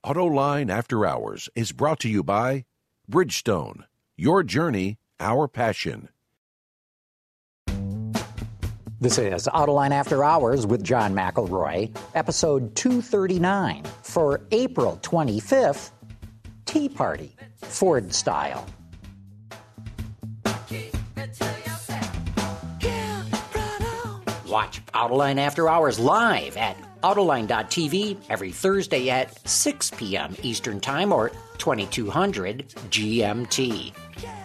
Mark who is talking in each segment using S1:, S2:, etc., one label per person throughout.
S1: Autoline After Hours is brought to you by Bridgestone. Your journey, our passion.
S2: This is Autoline After Hours with John McElroy, episode 239 for April 25th, Tea Party, Ford style. Watch Autoline After Hours live at Autoline.tv every Thursday at 6 p.m. Eastern Time or 2200 GMT.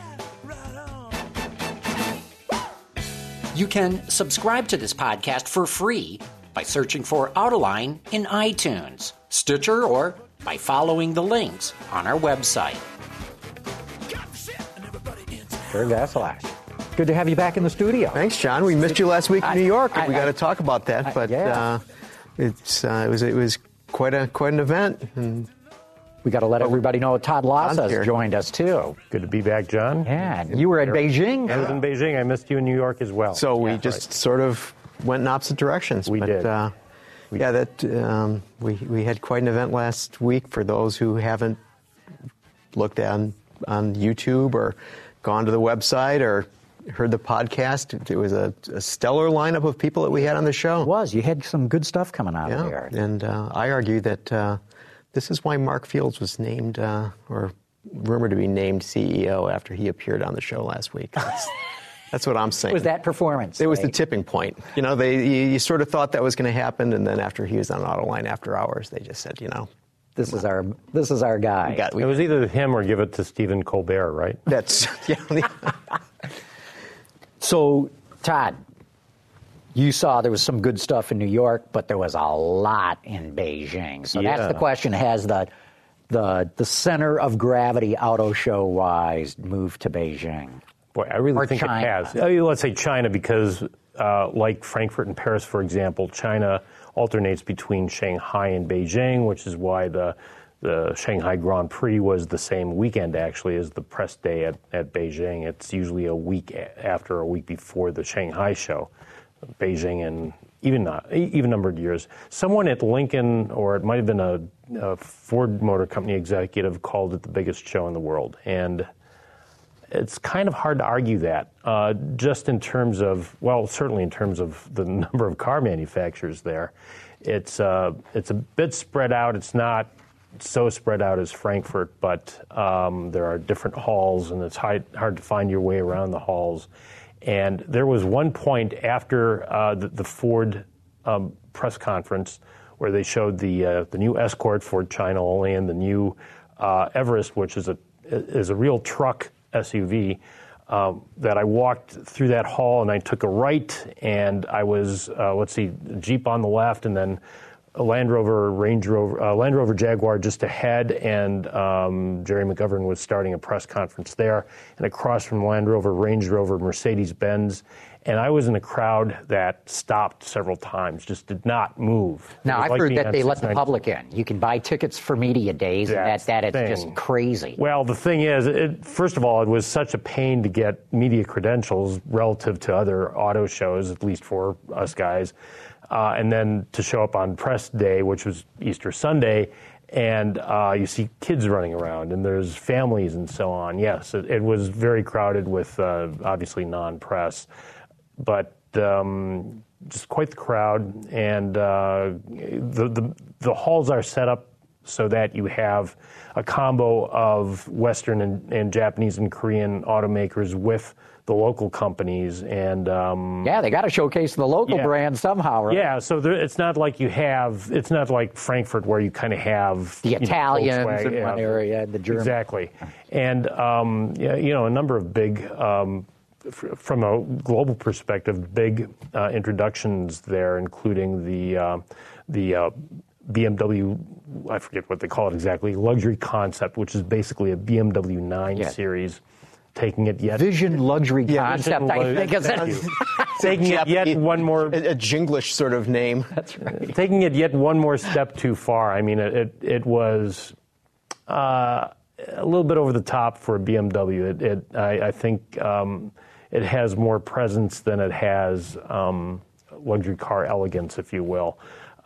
S2: You can subscribe to this podcast for free by searching for Autoline in iTunes, Stitcher, or by following the links on our website. Kurt Vasilak, good to have you back in the studio.
S3: Thanks, John. We missed you last week in New York, and we got to talk about that. But it was quite an event. And
S2: we got to let everybody know Todd Lassa has joined us too.
S4: Good to be back, John.
S2: Yeah, you were in Beijing.
S4: I was in Beijing. I missed you in New York as well.
S3: So we sort of went in opposite directions.
S4: We did.
S3: We had quite an event last week. For those who haven't looked on YouTube or gone to the website or heard the podcast, it was a stellar lineup of people that we had on the show.
S2: It was. You had some good stuff coming out of there.
S3: And I argue that this is why Mark Fields was named, or rumored to be named CEO after he appeared on the show last week. That's what I'm saying.
S2: It was that performance.
S3: It was the tipping point. You know, you sort of thought that was going to happen, and then after he was on Autoline After Hours, they just said, this is our guy.
S4: It was either him or give it to Stephen Colbert, right?
S3: That's
S2: So, Todd, you saw there was some good stuff in New York, but there was a lot in Beijing. So that's the question: has the center of gravity auto show wise moved to Beijing?
S4: Boy, I really think
S2: China?
S4: It has. Let's say China, because like Frankfurt and Paris, for example, China alternates between Shanghai and Beijing, which is why the Shanghai Grand Prix was the same weekend, actually, as the press day at Beijing. It's usually a week before the Shanghai show. Beijing and even numbered years. Someone at Lincoln, or it might have been a Ford Motor Company executive, called it the biggest show in the world. And it's kind of hard to argue that, just in terms of, certainly in terms of the number of car manufacturers there. It's a bit spread out. It's not so spread out as Frankfurt, but there are different halls, and it's hard to find your way around the halls. And there was one point after the Ford press conference where they showed the new Escort, Ford China only, and the new Everest, which is a real truck SUV, that I walked through that hall and I took a right, and I was Jeep on the left, and then a Land Rover Jaguar just ahead, and Jerry McGovern was starting a press conference there, and across from Land Rover, Range Rover, Mercedes-Benz, and I was in a crowd that stopped several times, just did not move.
S2: Now, I've heard that they let the public in. You can buy tickets for media days, and it's just crazy.
S4: Well, the thing is, first of all, it was such a pain to get media credentials relative to other auto shows, at least for us guys. And then to show up on press day, which was Easter Sunday, and you see kids running around, and there's families and so on. Yes, it was very crowded with obviously non-press, but just quite the crowd. And the halls are set up so that you have a combo of Western and Japanese and Korean automakers with the local companies, and
S2: they got to showcase the local brand somehow, right?
S4: Yeah, so it's not like it's not like Frankfurt where you kind of have
S2: the Italians in one area, the Germans.
S4: Exactly, and a number of big, from a global perspective, big introductions there, including the BMW, I forget what they call it exactly, luxury concept, which is basically a BMW 9 Series. Taking it yet
S2: Vision luxury concept, I think is
S4: taking it yet one more
S3: a Jinglish sort of name.
S2: That's right.
S4: Taking it yet one more step too far. I mean, it was a little bit over the top for a BMW. I think it has more presence than it has luxury car elegance, if you will.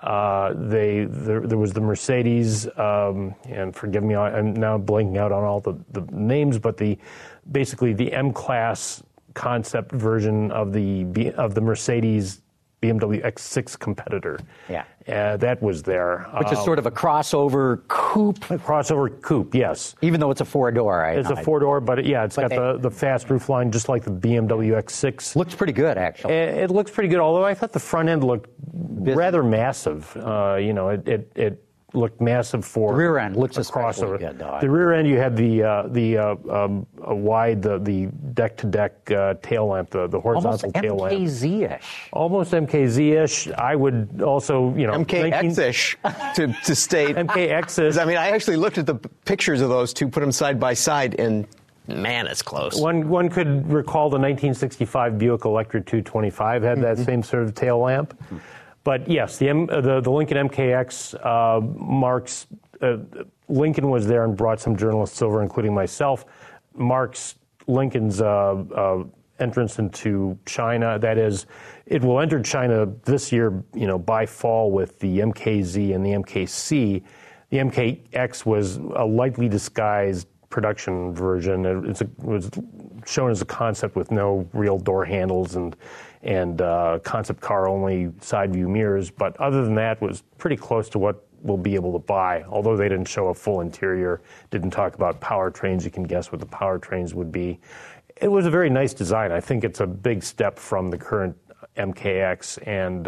S4: There was the Mercedes, and forgive me, I'm now blanking out on all the names, but basically the M-Class concept version of the Mercedes BMW X6 competitor.
S2: Yeah.
S4: That was there.
S2: Which is sort of a crossover coupe.
S4: A crossover coupe, yes.
S2: Even though it's a four-door.
S4: It's a four-door, but it's got the fast roofline, just like the BMW X6.
S2: Looks pretty good, actually.
S4: It looks pretty good, although I thought the front end looked rather massive. It looked massive for
S2: the rear end looks
S4: a
S2: especially
S4: crossover.
S2: Good, though.
S4: The rear end, you had the wide, the deck-to-deck tail lamp, the horizontal tail lamp.
S2: Almost MKZ-ish.
S4: Almost MKZ-ish. I would also,
S3: MKX-ish to state.
S4: MKX-ish.
S3: I mean, I actually looked at the pictures of those two, put them side by side, and man, it's close.
S4: One could recall the 1965 Buick Electra 225 had that same sort of tail lamp. But yes, the Lincoln MKX marks. Lincoln was there and brought some journalists over, including myself. Marks Lincoln's entrance into China. That is, it will enter China this year. By fall with the MKZ and the MKC. The MKX was a lightly disguised production version. It was shown as a concept with no real door handles and concept car only side view mirrors, but other than that was pretty close to what we'll be able to buy, although they didn't show a full interior, didn't talk about powertrains. You can guess what the powertrains would be. It was a very nice design. I think it's a big step from the current MKX, and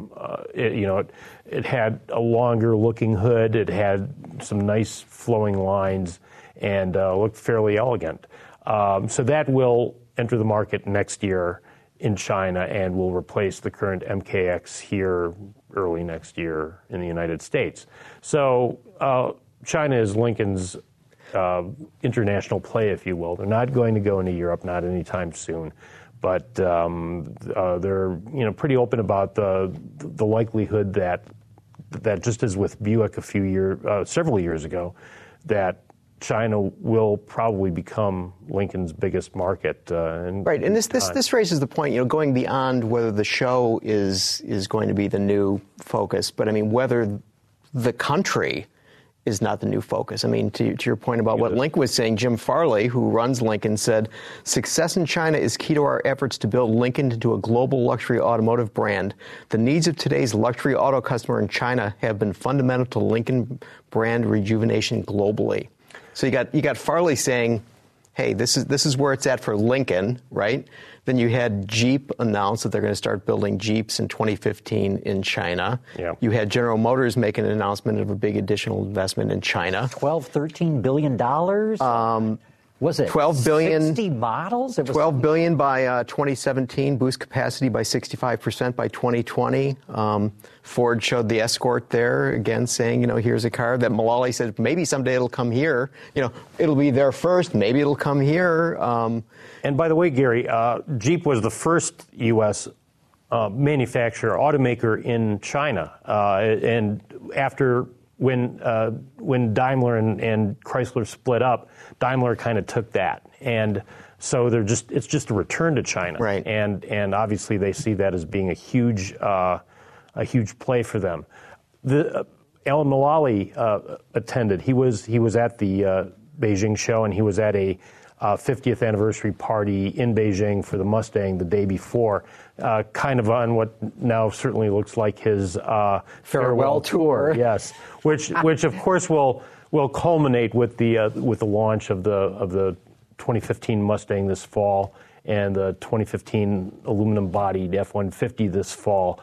S4: it had a longer looking hood, it had some nice flowing lines, and looked fairly elegant. So that will enter the market next year in China and will replace the current MKX here early next year in the United States. So China is Lincoln's international play, if you will. They're not going to go into Europe, not anytime soon, but they're pretty open about the likelihood that just as with Buick several years ago, that China will probably become Lincoln's biggest market.
S3: Right, and this raises the point, going beyond whether the show is going to be the new focus, but I mean whether the country is not the new focus. I mean, to your point about what Lincoln was saying, Jim Farley, who runs Lincoln, said, "Success in China is key to our efforts to build Lincoln into a global luxury automotive brand. The needs of today's luxury auto customer in China have been fundamental to Lincoln brand rejuvenation globally." So you got Farley saying, "Hey, this is where it's at for Lincoln," right? Then you had Jeep announce that they're going to start building Jeeps in 2015 in China.
S4: Yeah.
S3: You had General Motors make an announcement of a big additional investment in China.
S2: $13 billion? Was it
S3: 12 billion?
S2: 60 models? It was
S3: 12 billion by 2017, boost capacity by 65% by 2020. Ford showed the Escort there, again saying, here's a car that Mullally said maybe someday it'll come here. It'll be there first, maybe it'll come here.
S4: And by the way, Gary, Jeep was the first U.S. Manufacturer, automaker in China. And after when Daimler and Chrysler split up, Daimler kind of took that, and so it's just a return to China,
S3: right?
S4: And obviously they see that as being a huge play for them. Alan Mullally attended. He was at the Beijing show, and he was at a 50th anniversary party in Beijing for the Mustang the day before, kind of on what now certainly looks like his farewell tour. Yes, which of course will culminate with the launch of the 2015 Mustang this fall and the 2015 aluminum-bodied F-150 this fall,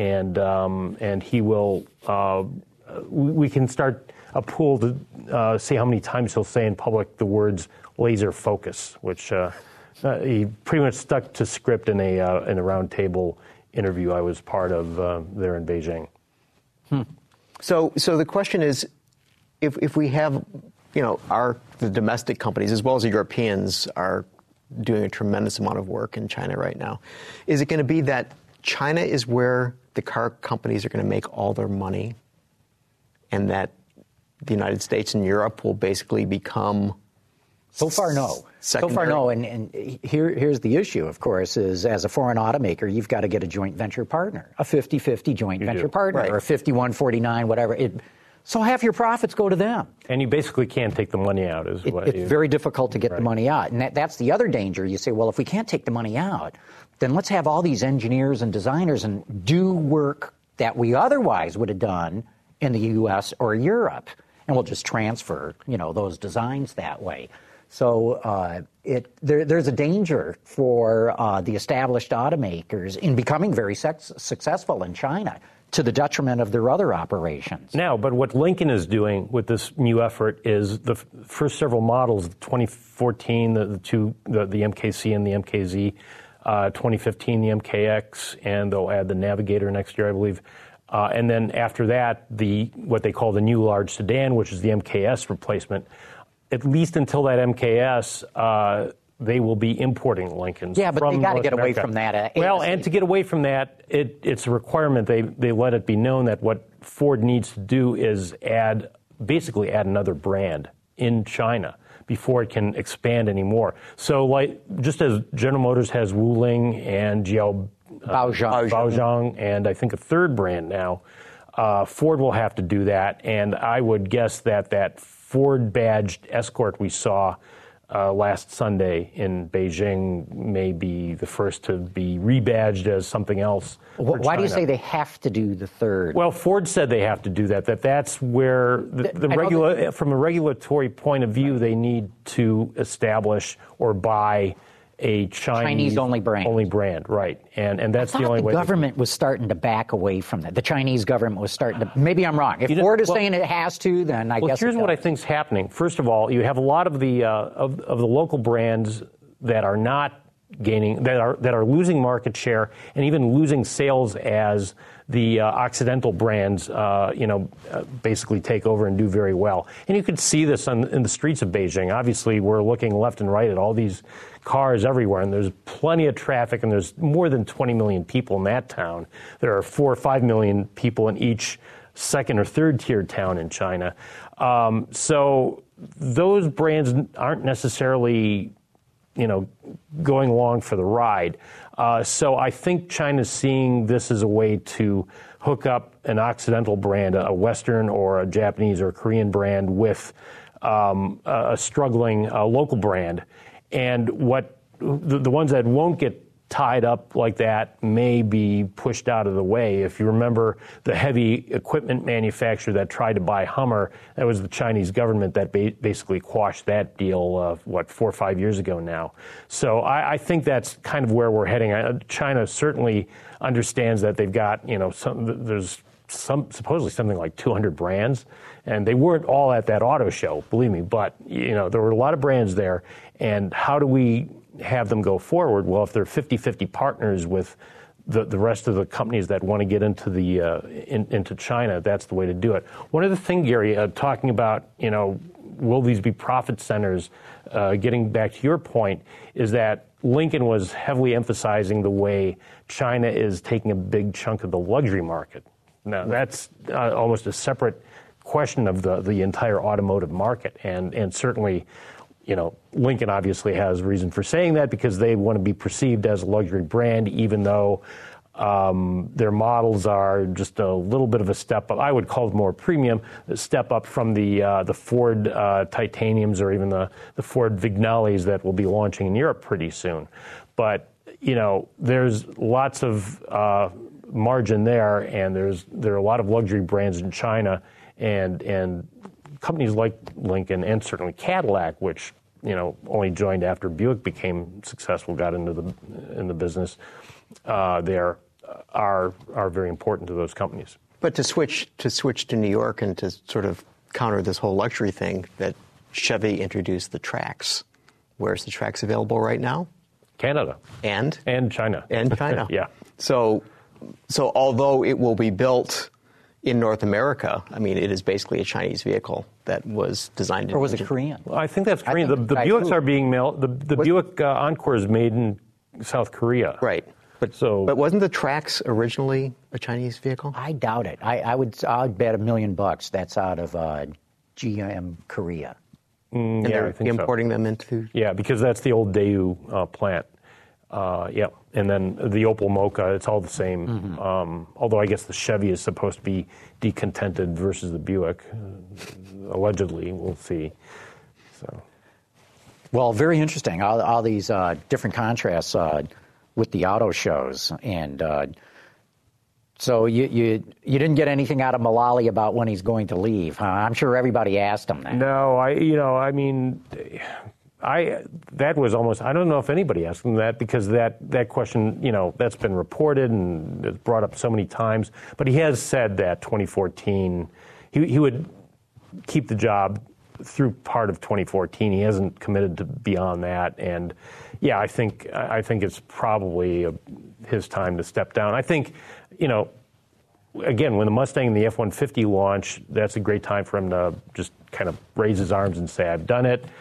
S4: and he will. We can start a pool to see how many times he'll say in public the words laser focus, which he pretty much stuck to script in a roundtable interview I was part of there in Beijing.
S3: So the question is, if we have, the domestic companies as well as the Europeans are doing a tremendous amount of work in China right now, is it going to be that China is where the car companies are going to make all their money, and that the United States and Europe will basically become
S2: So far, no.
S3: Secondary.
S2: So far, no. And here's the issue, of course, is as a foreign automaker, you've got to get a joint venture partner, a 50-50 joint venture partner,
S3: right.
S2: or a 51-49, whatever. So half your profits go to them.
S4: And you basically can't take the money out.
S2: It's very difficult to get the money out. And that's the other danger. You say, well, if we can't take the money out, then let's have all these engineers and designers and do work that we otherwise would have done in the U.S. or Europe. And we'll just transfer, those designs that way. So there's a danger for the established automakers in becoming very successful in China to the detriment of their other operations.
S4: Now, but what Lincoln is doing with this new effort is the first several models, 2014, the MKC and the MKZ, 2015, the MKX, and they'll add the Navigator next year, I believe. And then after that, what they call the new large sedan, which is the MKS replacement. At least until that MKS, they will be importing Lincolns.
S2: Yeah, but
S4: from
S2: they got to
S4: North
S2: get
S4: America.
S2: away from that.
S4: Well, and to get away from that, it's a requirement. They let it be known that what Ford needs to do is basically add another brand in China before it can expand anymore. So, just as General Motors has Wuling and Baozhang, and I think a third brand now, Ford will have to do that. And I would guess that Ford badged Escort we saw last Sunday in Beijing may be the first to be rebadged as something else.
S2: Why do you say they have to do the third?
S4: Well, Ford said they have to do that. That's where from a regulatory point of view, they need to establish or buy a Chinese only brand, right? And that's the only way.
S2: The government was starting to back away from that. The Chinese government was starting to. Maybe I'm wrong. If Ford is saying it has to, then I guess.
S4: Here's what I think is happening. First of all, you have a lot of the of the local brands that are not gaining, that are losing market share and even losing sales as the Occidental brands, basically take over and do very well. And you could see this in the streets of Beijing. Obviously, we're looking left and right at all these cars everywhere, and there's plenty of traffic, and there's more than 20 million people in that town. There are 4 or 5 million people in each second or third tier town in China. So those brands aren't necessarily, going along for the ride. So I think China's seeing this as a way to hook up an Occidental brand, a Western or a Japanese or a Korean brand with a struggling local brand. And what the ones that won't get tied up like that may be pushed out of the way. If you remember the heavy equipment manufacturer that tried to buy Hummer, that was the Chinese government that basically quashed that deal, 4 or 5 years ago now. So I think that's kind of where we're heading. China certainly understands that they've got, there's supposedly something like 200 brands, and they weren't all at that auto show, believe me, but there were a lot of brands there. And how do we have them go forward? Well, if they're 50-50 partners with the rest of the companies that want to get into into China, that's the way to do it. One other thing, Gary, talking about, will these be profit centers? Getting back to your point, is that Lincoln was heavily emphasizing the way China is taking a big chunk of the luxury market. Now, that's almost a separate question of the entire automotive market, and certainly, Lincoln obviously has reason for saying that because they want to be perceived as a luxury brand, even though their models are just a little bit of a step up. I would call it more premium, a step up from the Ford Titaniums or even the Ford Vignalis that will be launching in Europe pretty soon. But there's lots of margin there, and there are a lot of luxury brands in China, and companies like Lincoln and certainly Cadillac, which only joined after Buick became successful, got into the business, there are very important to those companies.
S3: But to switch to New York and to sort of counter this whole luxury thing, that Chevy introduced the Trax. Where's the Trax available right now?
S4: Canada.
S3: And
S4: China.
S3: And China.
S4: Yeah.
S3: So although it will be built in North America, I mean, it is basically a Chinese vehicle that was designed in...
S2: Or was it Korean?
S4: Well, I think that's Korean. The Buicks are being mailed. The Buick Encore is made in South Korea.
S3: Right. But wasn't the Trax originally a Chinese vehicle?
S2: I doubt it. I'd bet $1 million that's out of GM Korea.
S3: And
S4: Yeah, I
S3: they're
S4: think so.
S3: importing them into...
S4: Yeah, because that's the old Daewoo plant. Yeah, and then the Opel Mokka, it's all the same. Although I guess the Chevy is supposed to be decontented versus the Buick, allegedly. We'll see. So,
S2: Well, very interesting. All these different contrasts with the auto shows, and so you didn't get anything out of Mullally about when he's going to leave, huh? I'm sure everybody asked him that.
S4: no, that was almost, I don't know if anybody asked him that, because that question, that's been reported and it's brought up so many times. But he has said that 2014, he would keep the job through part of 2014. He hasn't committed to beyond that. And yeah, I think it's probably his time to step down. I think, again, when the Mustang and the F-150 launch, that's a great time for him to just kind of raise his arms and say, I've done it.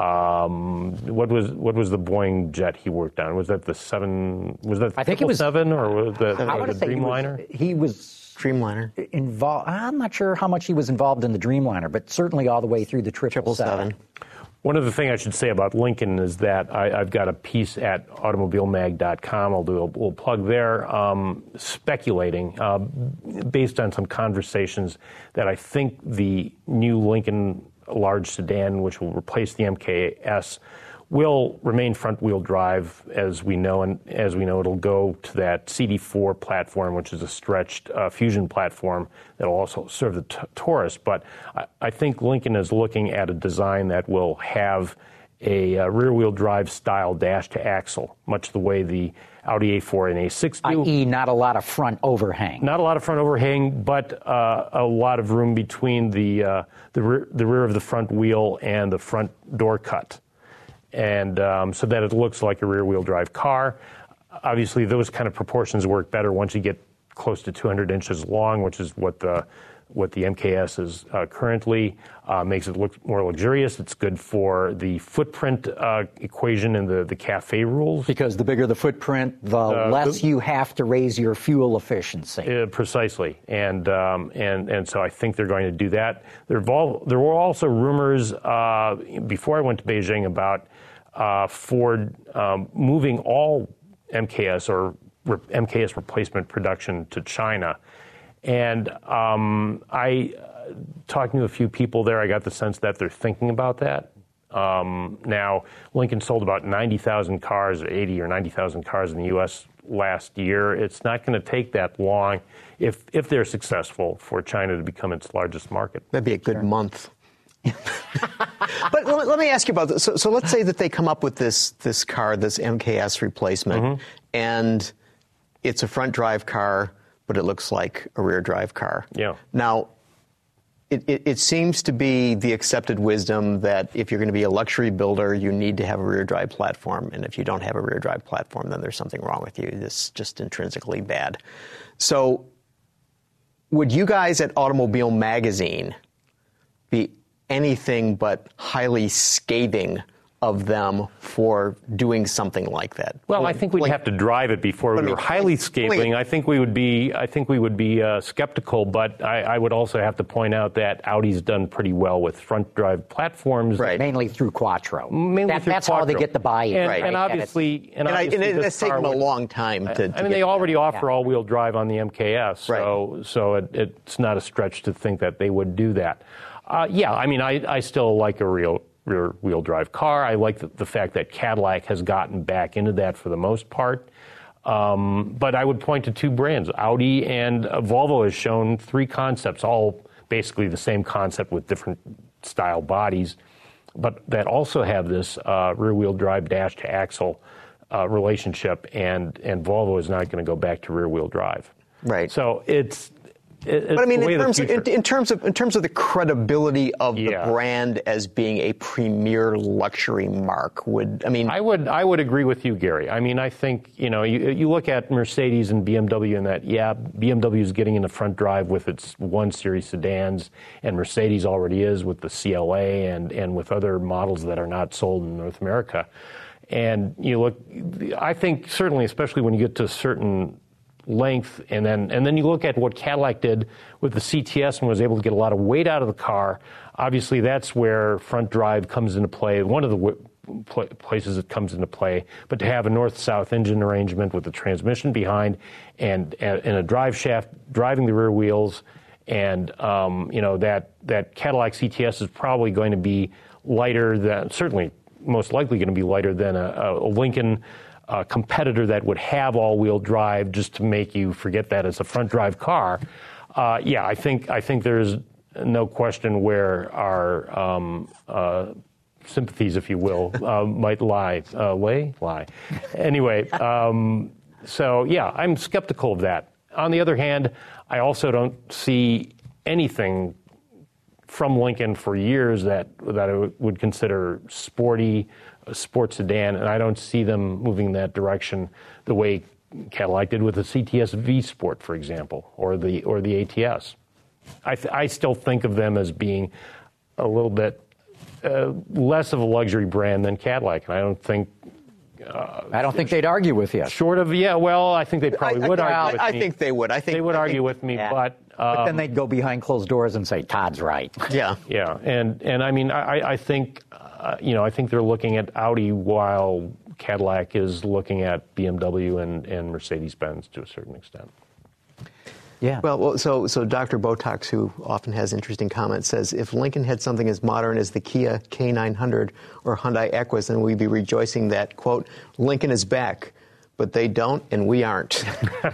S4: What was the Boeing jet he worked on? Was that the 7? Was that
S2: I think it was
S4: 7 or was the
S2: I want to say
S4: Dreamliner?
S2: he was
S3: Dreamliner.
S2: involved. I'm not sure how much he was involved in the Dreamliner, but certainly all the way through the 777.
S4: One other thing I should say about Lincoln is that I've got a piece at automobilemag.com. I'll do a little plug there, speculating based on some conversations that I think the new Lincoln large sedan, which will replace the MKS, will remain front-wheel drive as we know, and as we know, it'll go to that CD4 platform, which is a stretched Fusion platform that will also serve the Taurus. But I think Lincoln is looking at a design that will have a rear-wheel drive style dash to axle, much the way the Audi A4 and A6 do.
S2: i.e. not a lot of front overhang.
S4: Not a lot of front overhang, but a lot of room between the rear of the front wheel and the front door cut. And so that it looks like a rear-wheel drive car. Obviously, those kind of proportions work better once you get close to 200 inches long, which is what the MKS is currently. Makes it look more luxurious. It's good for the footprint equation and the CAFE rules.
S2: Because the bigger the footprint, the less you have to raise your fuel efficiency.
S4: Precisely, and so I think they're going to do that. There were also rumors before I went to Beijing about Ford moving all MKS or MKS replacement production to China. And talking to a few people there, I got the sense that they're thinking about that. Now, Lincoln sold about 90,000 cars, 80 or 90,000 cars in the U.S. last year. It's not going to take that long, if they're successful, for China to become its largest market.
S3: That'd be a good month. But let me ask you about this. So let's say that they come up with this car, this MKS replacement, and it's a front drive car, but it looks like a rear drive car.
S4: Yeah.
S3: Now, it seems to be the accepted wisdom that if you're going to be a luxury builder, you need to have a rear drive platform. And if you don't have a rear drive platform, then there's something wrong with you. It's just intrinsically bad. So would you guys at Automobile Magazine be anything but highly scathing of them for doing something like that?
S4: Well, I think we'd have to drive it before we were highly scathing. I think we would be skeptical, but I would also have to point out that Audi's done pretty well with front drive platforms,
S3: Right.
S2: Mainly through Quattro.
S4: That's
S2: That's how they get the buy-in.
S3: Right.
S4: And obviously,
S3: And it's taken a long time to
S4: I mean, they already offer all-wheel drive on the MKS, so
S3: Right.
S4: it's not a stretch to think that they would do that. Yeah, I mean, I still like a rear-wheel drive car. I like the fact that Cadillac has gotten back into that for the most part. But I would point to two brands. Audi and Volvo has shown three concepts, all basically the same concept with different style bodies, but that also have this rear-wheel drive dash to axle relationship, and Volvo is not going to go back to rear-wheel drive.
S3: Right.
S4: So it's
S3: But I mean,
S4: the way of the future.
S3: in terms of the credibility of the brand as being a premier luxury mark,
S4: I would agree with you, Gary. I mean, I think you look at Mercedes and BMW, and that BMW is getting in the front drive with its 1 Series sedans, and Mercedes already is with the CLA and with other models that are not sold in North America. And you look, I think certainly, especially when you get to certain length, and then you look at what Cadillac did with the CTS and was able to get a lot of weight out of the car. Obviously, that's where front drive comes into play. One of the places it comes into play, but to have a north-south engine arrangement with the transmission behind and a drive shaft driving the rear wheels, and that Cadillac CTS is probably going to be lighter than, certainly most likely going to be lighter than a Lincoln competitor that would have all-wheel drive, just to make you forget that it's a front-drive car. I think there's no question where our sympathies, if you will, might lie. Anyway, I'm skeptical of that. On the other hand, I also don't see anything from Lincoln for years that I would consider sporty, a sports sedan, and I don't see them moving in that direction the way Cadillac did with the CTS V Sport, for example, or the ATS. I still think of them as being a little bit less of a luxury brand than Cadillac, and I don't think
S2: they'd argue with you.
S4: Short of, I think they probably would argue with me.
S3: I think they would.
S4: They would argue with me, but
S2: then they'd go behind closed doors and say, Todd's right.
S3: Yeah.
S4: Yeah, and I mean, I think, I think they're looking at Audi while Cadillac is looking at BMW and Mercedes-Benz to a certain extent.
S2: Yeah.
S3: Well, so Dr. Botox, who often has interesting comments, says if Lincoln had something as modern as the Kia K900 or Hyundai Equus, then we'd be rejoicing that, quote, Lincoln is back. But they don't, and we aren't.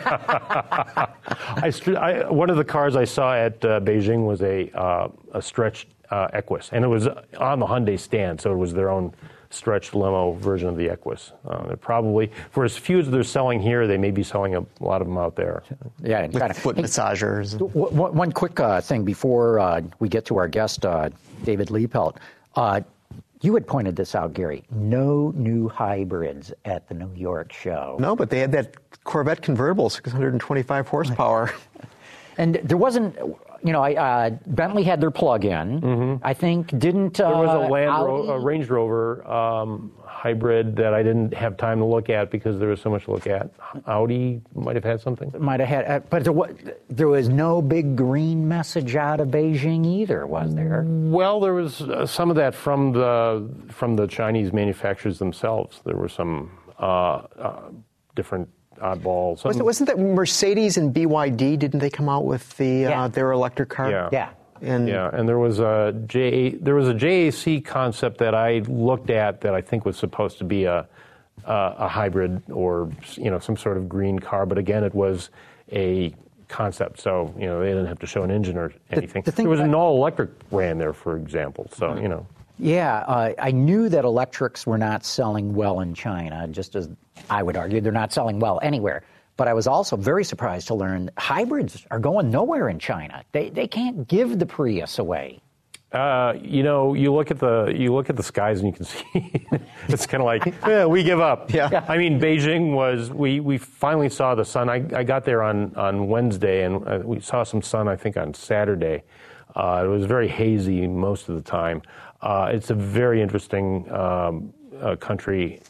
S4: One of the cars I saw at Beijing was a stretched Equus, and it was on the Hyundai stand, so it was their own stretched limo version of the Equus. They're probably, for as few as they're selling here, they may be selling a lot of them out there.
S2: Yeah, and
S3: with foot massagers.
S2: One quick thing before we get to our guest, David Liepelt. You had pointed this out, Gary. No new hybrids at the New York show.
S3: No, but they had that Corvette convertible, 625 horsepower.
S2: And there wasn't, Bentley had their plug-in. Mm-hmm. I think didn't.
S4: There was a Range Rover hybrid that I didn't have time to look at because there was so much to look at. Audi might have had something.
S2: Might have had, but there was no big green message out of Beijing either, was there?
S4: Well, there was some of that from the Chinese manufacturers themselves. There were some different oddballs.
S3: Wasn't that Mercedes and BYD? Didn't they come out with their electric car?
S4: Yeah. And there was a JAC concept that I looked at that I think was supposed to be a hybrid or some sort of green car, but again it was a concept, so they didn't have to show an engine or anything. There was an all-electric ran there, for example. So
S2: Yeah, I knew that electrics were not selling well in China, just as I would argue they're not selling well anywhere. But I was also very surprised to learn hybrids are going nowhere in China. They can't give the Prius away.
S4: You look at the skies and you can see it's kind of like we give up.
S3: Yeah.
S4: I mean, Beijing was we finally saw the sun. I got there on Wednesday and we saw some sun I think on Saturday. It was very hazy most of the time. It's a very interesting country.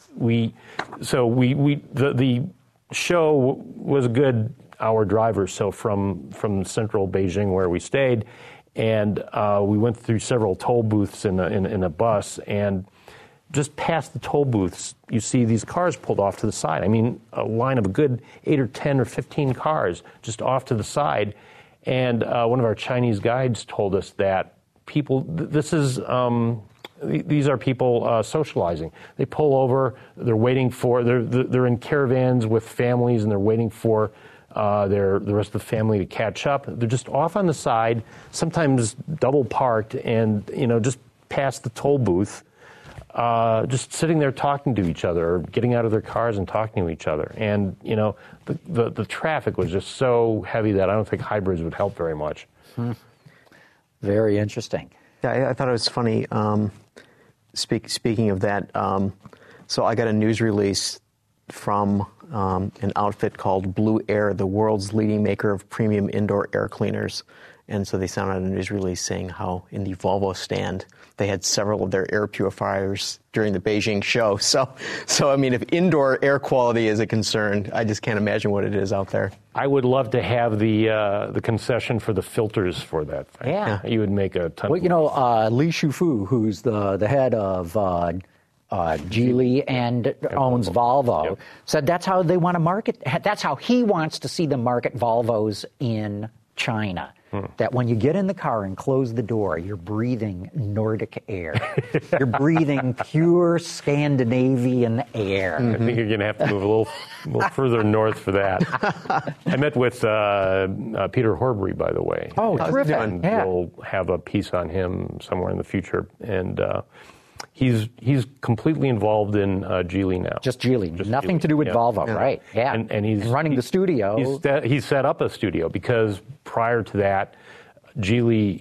S4: The show was a good hour drive or so from central Beijing where we stayed, and we went through several toll booths in a bus, and just past the toll booths, you see these cars pulled off to the side. I mean, a line of a good 8 or 10 or 15 cars just off to the side, and one of our Chinese guides told us that these are people socializing. They pull over. They're waiting for. They're in caravans with families, and they're waiting for the rest of the family to catch up. They're just off on the side, sometimes double parked, and just past the toll booth, just sitting there talking to each other, or getting out of their cars and talking to each other. And the traffic was just so heavy that I don't think hybrids would help very much.
S2: Very interesting.
S3: Yeah, I thought it was funny. Speaking of that, so I got a news release from an outfit called Blue Air, the world's leading maker of premium indoor air cleaners. And so they sent out a news release saying how in the Volvo stand, they had several of their air purifiers during the Beijing show. So I mean, if indoor air quality is a concern, I just can't imagine what it is out there.
S4: I would love to have the concession for the filters for that thing.
S2: Yeah.
S4: You would make a ton.
S2: Well, you know, Li Shufu, who's the head of Geely and owns Volvo, said that's how they want to market. That's how he wants to see them market Volvos in China. That when you get in the car and close the door, you're breathing Nordic air. You're breathing pure Scandinavian air.
S4: I think you're going to have to move a little further north for that. I met with Peter Horbury, by the way.
S2: Oh, terrific.
S4: And we'll have a piece on him somewhere in the future. And he's completely involved in Geely now.
S2: Just Geely. Nothing to do with Volvo, right? Yeah.
S4: And he's
S2: running the studio.
S4: He's set up a studio because prior to that, Geely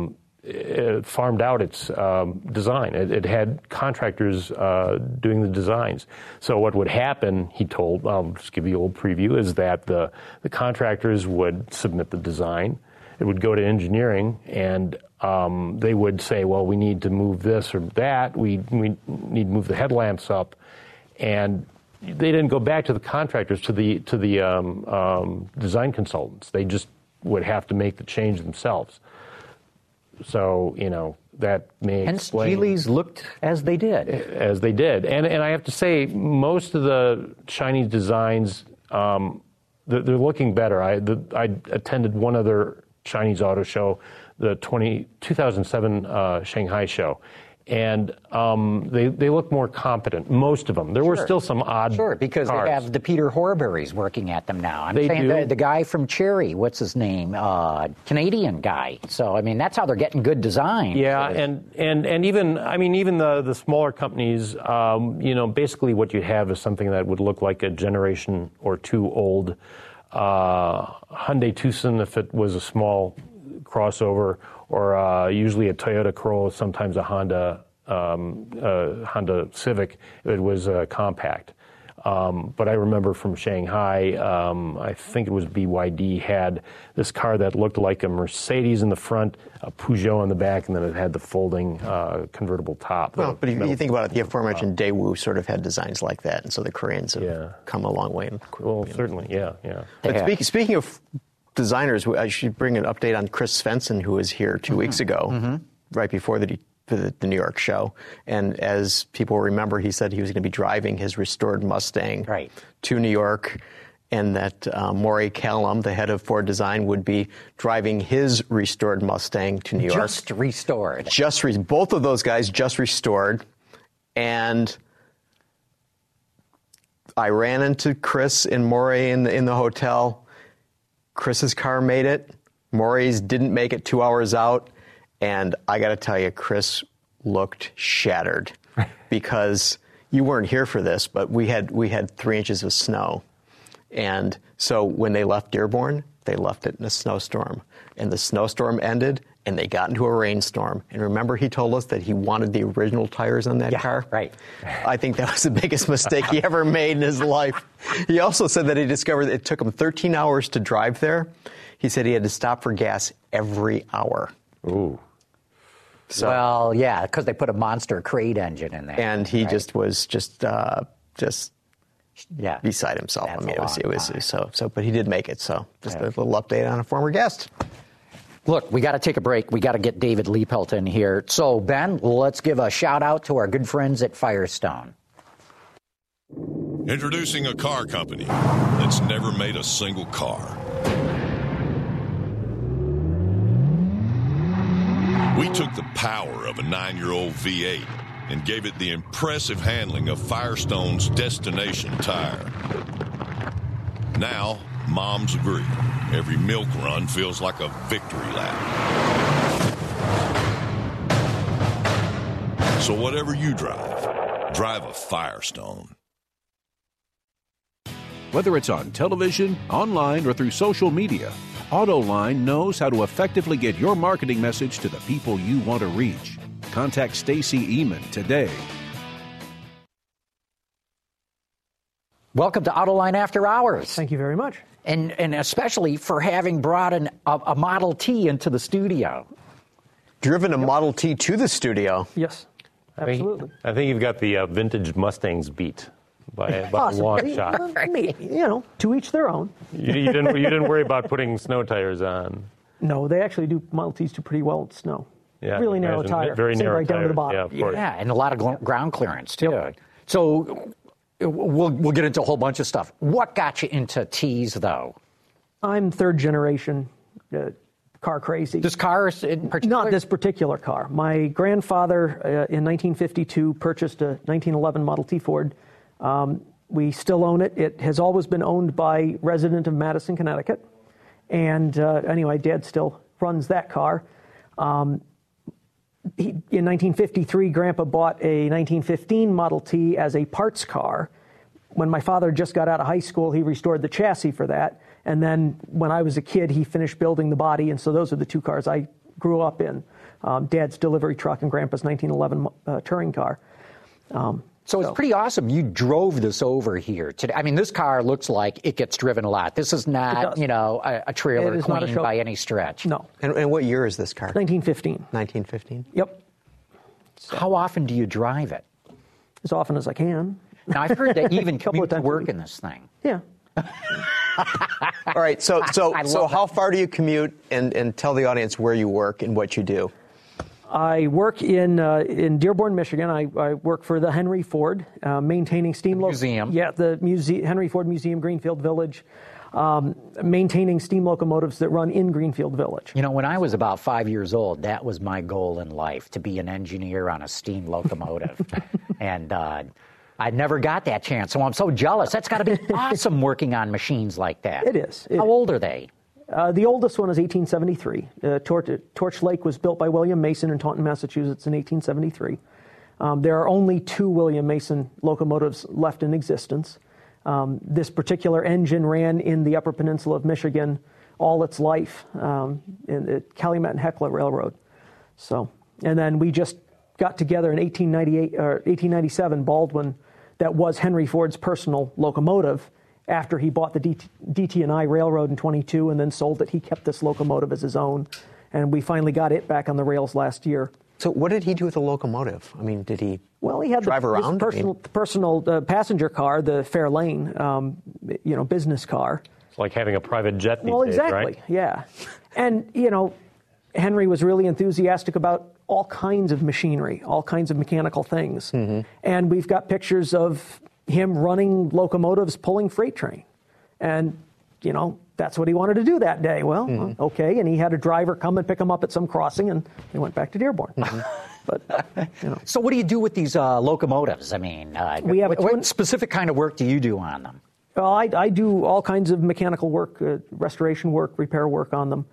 S4: farmed out its design. It had contractors doing the designs. So what would happen, he told, I'll just give you a little preview, is that the contractors would submit the design. It would go to engineering, and they would say, well, we need to move this or that. We need to move the headlamps up. And they didn't go back to the contractors, to the design consultants. They just would have to make the change themselves. So, you know, that may explain.
S2: Hence, Geely's looked as they did.
S4: As they did. And I have to say, most of the Chinese designs, they're looking better. I attended one other Chinese auto show, the 2007 Shanghai show. And they look more competent, most of them. There were still some odd
S2: because
S4: cars.
S2: They have the Peter Horburys working at them now. I'm saying
S4: do.
S2: The guy from Chery, what's his name? Canadian guy. So, I mean, that's how they're getting good design.
S4: Yeah, and even, I mean, even the smaller companies, you know, basically what you have is something that would look like a generation or two old Hyundai Tucson if it was a small crossover, or usually a Toyota Corolla, sometimes a Honda Civic. It was compact. But I remember from Shanghai, I think it was BYD, had this car that looked like a Mercedes in the front, a Peugeot in the back, and then it had the folding convertible top.
S3: Well, but if you think about it, the aforementioned Daewoo sort of had designs like that, and so the Koreans have come a long way.
S4: Well, certainly, yeah.
S3: But speaking of designers, I should bring an update on Chris Svensson, who was here 2 weeks ago, right before the New York show. And as people remember, he said he was going to be driving his restored Mustang to New York, and that Maury Callum, the head of Ford Design, would be driving his restored Mustang to New York.
S2: Just restored.
S3: Both of those guys just restored. And I ran into Chris and Maury in the hotel. Chris's car made it. Maury's didn't make it 2 hours out. And I got to tell you, Chris looked shattered because you weren't here for this, but we had 3 inches of snow. And so when they left Dearborn, they left it in a snowstorm. And the snowstorm ended, and they got into a rainstorm. And remember, he told us that he wanted the original tires on that car?
S2: Right.
S3: I think that was the biggest mistake he ever made in his life. He also said that he discovered that it took him 13 hours to drive there. He said he had to stop for gas every hour.
S4: Ooh.
S3: So,
S2: well, yeah, because they put a monster crate engine in there.
S3: And he just was beside himself.
S2: That's
S3: I mean, it was so. But he did make it. So just a little update on a former guest.
S2: Look, we got to take a break. We got to get David Liepelt in here. So, Ben, let's give a shout out to our good friends at Firestone.
S5: Introducing a car company that's never made a single car. We took the power of a 9-year-old V8 and gave it the impressive handling of Firestone's Destination tire. Now, moms agree. Every milk run feels like a victory lap. So whatever you drive a Firestone.
S1: Whether it's on television, online, or through social media, AutoLine knows how to effectively get your marketing message to the people you want to reach. Contact Stacy Eman today.
S2: Welcome to Autoline After Hours.
S6: Thank you very much.
S2: And especially for having brought a Model T into the studio.
S3: Driven a Model T to the studio.
S6: Yes, absolutely.
S4: I think you've got the vintage Mustangs beat by a long shot.
S6: To each their own.
S4: You didn't worry about putting snow tires on.
S6: No, they actually do. Model Ts do pretty well in snow.
S4: Yeah,
S6: really narrow tire.
S4: Very narrow
S6: right
S4: tire.
S6: Down to the bottom.
S4: Yeah, of course.
S2: Yeah, and a lot of ground clearance, too.
S6: Yep.
S2: So we'll get into a whole bunch of stuff. What got you into Ts, though?
S6: I'm third generation car crazy.
S2: This car in particular?
S6: Not this particular car. My grandfather in 1952 purchased a 1911 Model T Ford. We still own it. It has always been owned by a resident of Madison, Connecticut. And anyway, Dad still runs that car. In 1953, Grandpa bought a 1915 Model T as a parts car. When my father just got out of high school, he restored the chassis for that. And then when I was a kid, he finished building the body. And so those are the two cars I grew up in. Dad's delivery truck and Grandpa's 1911 touring car.
S2: So it's pretty awesome. You drove this over here today. I mean, this car looks like it gets driven a lot. This is not, a trailer queen by any stretch.
S6: No.
S3: And what year is this car?
S6: 1915.
S3: 1915?
S6: Yep.
S2: How often do you drive it?
S6: As often as I can.
S2: Now, I've heard that even
S6: Couple of
S2: commute to
S6: times a
S2: work
S6: week.
S2: in this thing.
S6: Yeah.
S3: All right, so how far do you commute, and tell the audience where you work and what you do?
S6: I work in Dearborn, Michigan. I work for the Henry Ford, maintaining steam
S2: museum.
S6: Yeah, the Henry Ford Museum, Greenfield Village, maintaining steam locomotives that run in Greenfield Village.
S2: You know, when I was about 5 years old, that was my goal in life, to be an engineer on a steam locomotive. And I never got that chance, so I'm so jealous. That's got to be awesome working on machines like that.
S6: It is.
S2: How old are they?
S6: The oldest one is 1873. Torch Lake was built by William Mason in Taunton, Massachusetts in 1873. There are only 2 William Mason locomotives left in existence. This particular engine ran in the Upper Peninsula of Michigan all its life, in the Calumet and Hecla Railroad. And then we just got together in 1897, Baldwin, that was Henry Ford's personal locomotive. After he bought the DT&I Railroad in 22 and then sold it, he kept this locomotive as his own. And we finally got it back on the rails last year.
S3: So what did he do with the locomotive? I mean, did he
S6: had
S3: drive around?
S6: His personal passenger car, the Fairlane, business car.
S4: It's like having a private jet these
S6: days,
S4: exactly,
S6: right? Yeah. And, Henry was really enthusiastic about all kinds of machinery, all kinds of mechanical things. Mm-hmm. And we've got pictures of him running locomotives, pulling freight train. And, that's what he wanted to do that day. Well, okay. And he had a driver come and pick him up at some crossing, and they went back to Dearborn. Mm-hmm. But,
S2: So what do you do with these locomotives? I mean, what specific kind of work do you do on them?
S6: Well, I do all kinds of mechanical work, restoration work, repair work on them.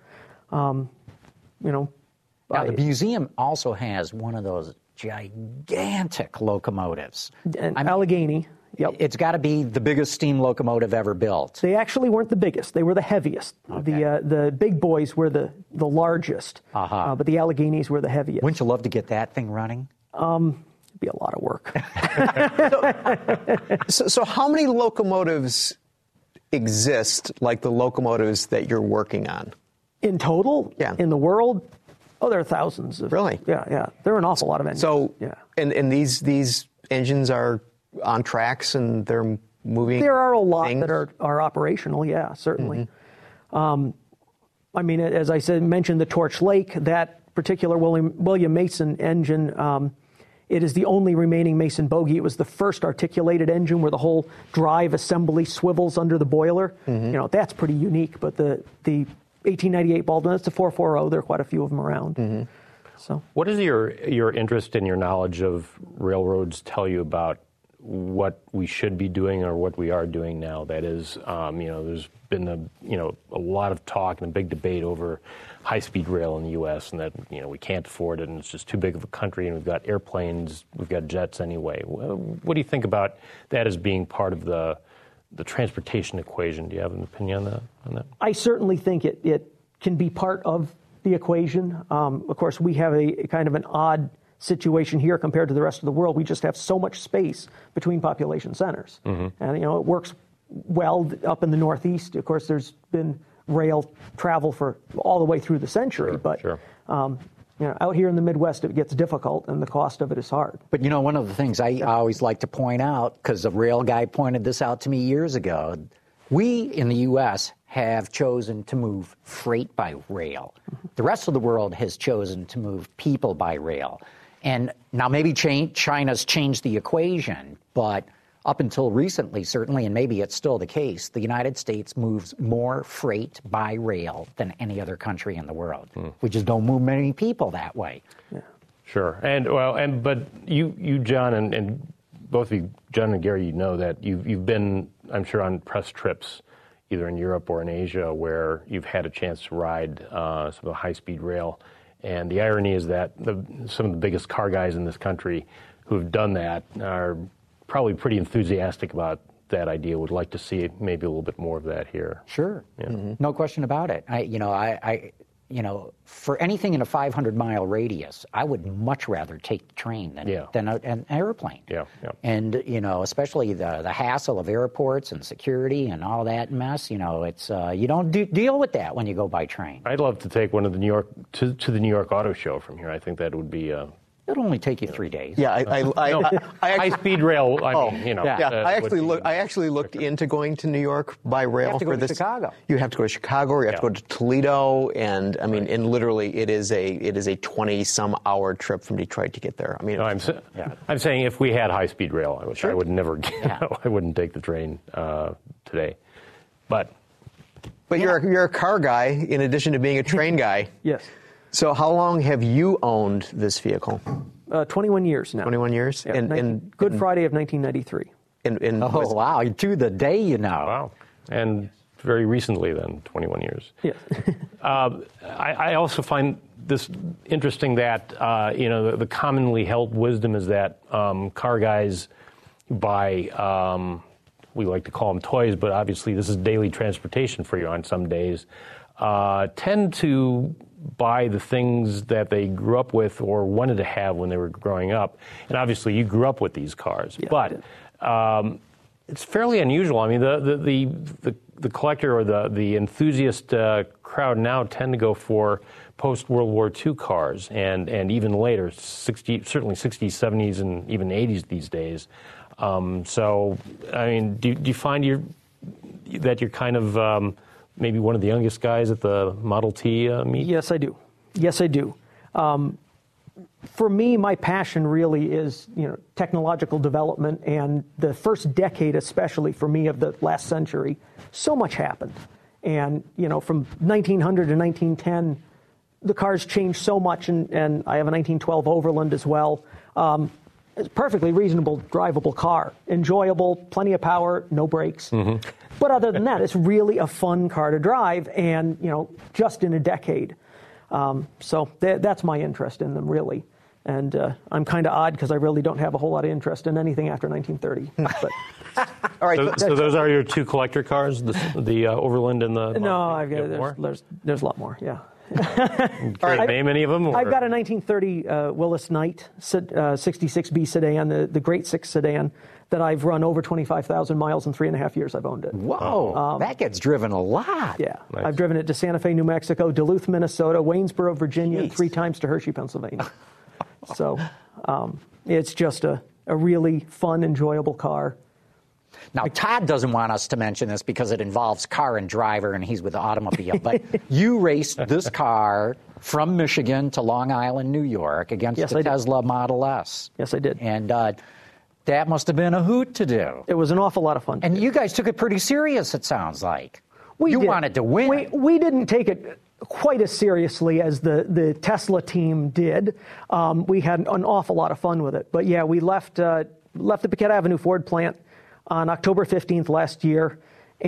S2: Now, the museum also has one of those gigantic locomotives.
S6: Allegheny. Yep.
S2: It's got to be the biggest steam locomotive ever built.
S6: They actually weren't the biggest. They were the heaviest. Okay. The big boys were the largest, but the Alleghenies were the heaviest.
S2: Wouldn't you love to get that thing running?
S6: It'd be a lot of work.
S3: So how many locomotives exist like the locomotives that you're working on?
S6: In total?
S3: Yeah.
S6: In the world? Oh, there are thousands.
S3: Really?
S6: Yeah. There are an awful lot of engines.
S3: So,
S6: yeah.
S3: And these engines are on tracks and they're moving?
S6: There are a lot
S3: things?
S6: that are operational, yeah, certainly. Mm-hmm. I mean, as I mentioned the Torch Lake, that particular William Mason engine, it is the only remaining Mason bogie. It was the first articulated engine where the whole drive assembly swivels under the boiler. Mm-hmm. That's pretty unique, but the 1898 Baldwin, that's a 440. There are quite a few of them around. Mm-hmm. So,
S4: what does your interest and your knowledge of railroads tell you about what we should be doing or what we are doing now? That is, there's been a lot of talk and a big debate over high-speed rail in the U.S. and that we can't afford it and it's just too big of a country and we've got airplanes, we've got jets anyway. What do you think about that as being part of the transportation equation? Do you have an opinion on that?
S6: I certainly think it can be part of the equation. Of course, we have a kind of an odd situation here compared to the rest of the world. We just have so much space between population centers. And, it works well up in the Northeast. Of course, there's been rail travel for all the way through the century, but out here in the Midwest, it gets difficult, and the cost of it is hard.
S2: But one of the things I always like to point out, because a rail guy pointed this out to me years ago, we in the U.S. have chosen to move freight by rail. The rest of the world has chosen to move people by rail. And now maybe China's changed the equation, but up until recently, certainly, and maybe it's still the case, the United States moves more freight by rail than any other country in the world. We just don't move many people that way.
S6: Yeah.
S4: Sure. But you, John, and both of you, John and Gary, that you've been, I'm sure, on press trips either in Europe or in Asia where you've had a chance to ride some of the high-speed rail. And the irony is that some of the biggest car guys in this country who've done that are probably pretty enthusiastic about that idea, would like to see maybe a little bit more of that here.
S2: Sure. No question about it. For anything in a 500-mile radius, I would much rather take the train than an airplane.
S4: Yeah.
S2: And, especially the hassle of airports and security and all that mess, it's you don't deal with that when you go by train.
S4: I'd love to take one of the New York to the New York Auto Show from here. I think that would be
S2: It'll only take you 3 days.
S3: Yeah,
S4: high-speed rail.
S3: I actually looked into going to New York by rail.
S2: You have to go to Chicago.
S3: You have to go to Chicago, or you have to go to Toledo, and and literally it is a 20-some-hour trip from Detroit to get there.
S4: I'm saying if we had high-speed rail, which I would never, I wouldn't take the train today, but
S3: you're a car guy in addition to being a train guy.
S6: Yes.
S3: So how long have you owned this vehicle?
S6: 21 years now.
S3: 21 years?
S6: Yeah, Good Friday of 1993.
S2: Wow, to the day,
S4: Wow. And very recently then, 21 years.
S6: Yes.
S4: I also find this interesting that, the commonly held wisdom is that car guys buy, we like to call them toys, but obviously this is daily transportation for you on some days, tend to buy the things that they grew up with or wanted to have when they were growing up. And obviously you grew up with these cars, but it's fairly unusual. I mean, the collector or the enthusiast crowd now tend to go for post-World War II cars and even later, certainly 60s, 70s, and even 80s these days. So, I mean, do you find that you're kind of maybe one of the youngest guys at the Model T meet?
S6: Yes, I do. For me, my passion really is, technological development, and the first decade, especially for me, of the last century, so much happened. And, from 1900 to 1910, the cars changed so much, and I have a 1912 Overland as well. It's a perfectly reasonable, drivable car. Enjoyable, plenty of power, no brakes. But other than that, it's really a fun car to drive, and, just in a decade. So that's my interest in them, really. And I'm kind of odd because I really don't have a whole lot of interest in anything after 1930. But,
S3: all right.
S4: So those are your two collector cars, the Overland and the...
S6: No, there's a lot more, yeah.
S4: Can you name any of them?
S6: I've got a 1930 Willis Knight 66B sedan, the Great Six sedan, that I've run over 25,000 miles in 3.5 years I've owned it.
S2: Whoa, that gets driven a lot.
S6: Yeah,
S4: nice.
S6: I've driven it to Santa Fe, New Mexico, Duluth, Minnesota, Waynesboro, Virginia, and 3 times to Hershey, Pennsylvania. So it's just a really fun, enjoyable car.
S2: Now, Todd doesn't want us to mention this because it involves car and driver, and he's with the automobile, but you raced this car from Michigan to Long Island, New York, against the Tesla Model S.
S6: Yes, I did.
S2: And that must have been a hoot to do.
S6: It was an awful lot of fun.
S2: And you guys took it pretty serious, it sounds like. You wanted to win.
S6: We didn't take it quite as seriously as the Tesla team did. We had an awful lot of fun with it. But yeah, we left the Piquette Avenue Ford plant on October 15th last year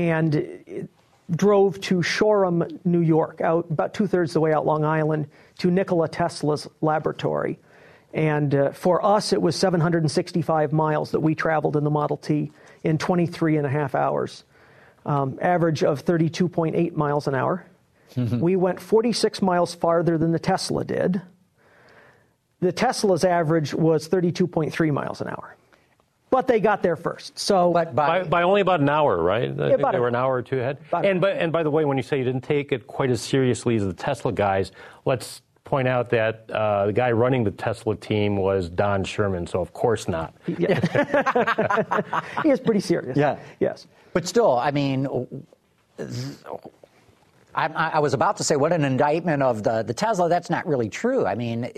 S6: and drove to Shoreham, New York, out about 2/3 the way out Long Island, to Nikola Tesla's laboratory. And for us, it was 765 miles that we traveled in the Model T in 23.5 hours, average of 32.8 miles an hour. We went 46 miles farther than the Tesla did. The Tesla's average was 32.3 miles an hour. But they got there first. So
S4: by only about an hour, right? I think they were an hour or two ahead. And by the way, when you say you didn't take it quite as seriously as the Tesla guys, let's point out that the guy running the Tesla team was Don Sherman, so of course not.
S6: Yeah. He is pretty serious.
S2: Yeah.
S6: Yes.
S2: But still, I mean, I was about to say what an indictment of the Tesla. That's not really true. I mean,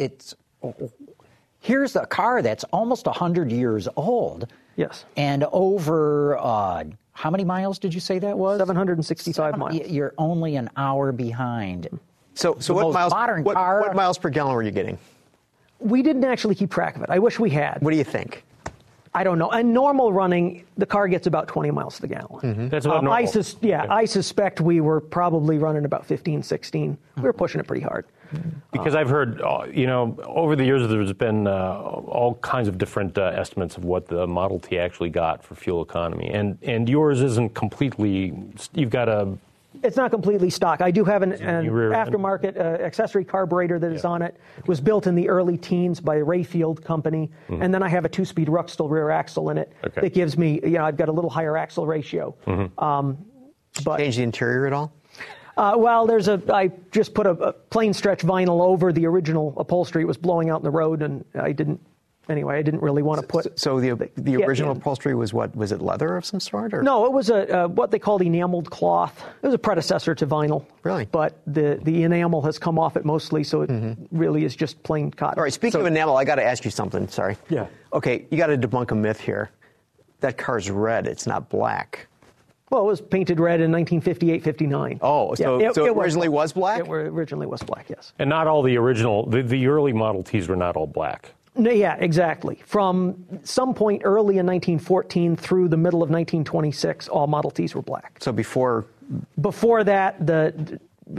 S2: here's a car that's almost 100 years old.
S6: Yes.
S2: And over, how many miles did you say that was?
S6: 765 miles.
S2: You're only an hour behind.
S3: So what miles per gallon were you getting?
S6: We didn't actually keep track of it. I wish we had.
S3: What do you think?
S6: I don't know. In normal running, the car gets about 20 miles to the gallon.
S3: Mm-hmm.
S4: That's about normal.
S6: I suspect we were probably running about 15, 16. We were pushing it pretty hard.
S4: Because I've heard, over the years there's been all kinds of different estimates of what the Model T actually got for fuel economy. And yours isn't completely, you've got a...
S6: It's not completely stock. I do have an aftermarket accessory carburetor that is on it. It was built in the early teens by a Rayfield company. Mm-hmm. And then I have a 2-speed Ruxel rear axle in it.
S4: Okay.
S6: That gives me, I've got a little higher axle ratio.
S3: Mm-hmm. Change the interior at all?
S6: Well, I just put a plain stretch vinyl over the original upholstery. It was blowing out in the road, and I didn't really want to put...
S3: So the original upholstery was what? Was it leather of some sort? Or?
S6: No, it was what they called enameled cloth. It was a predecessor to vinyl.
S3: Really?
S6: But the enamel has come off it mostly, so it really is just plain cotton.
S3: All right, speaking of enamel, I got to ask you something. Sorry.
S2: Yeah.
S3: Okay, you got to debunk a myth here. That car's red. It's not black.
S6: Well, it was painted red in 1958, 59.
S3: Oh, so it originally was black?
S6: It originally was black, yes.
S4: And not all the original, the early Model Ts were not all black.
S6: No, yeah, exactly. From some point early in 1914 through the middle of 1926, all Model Ts were black.
S3: So before
S6: that, the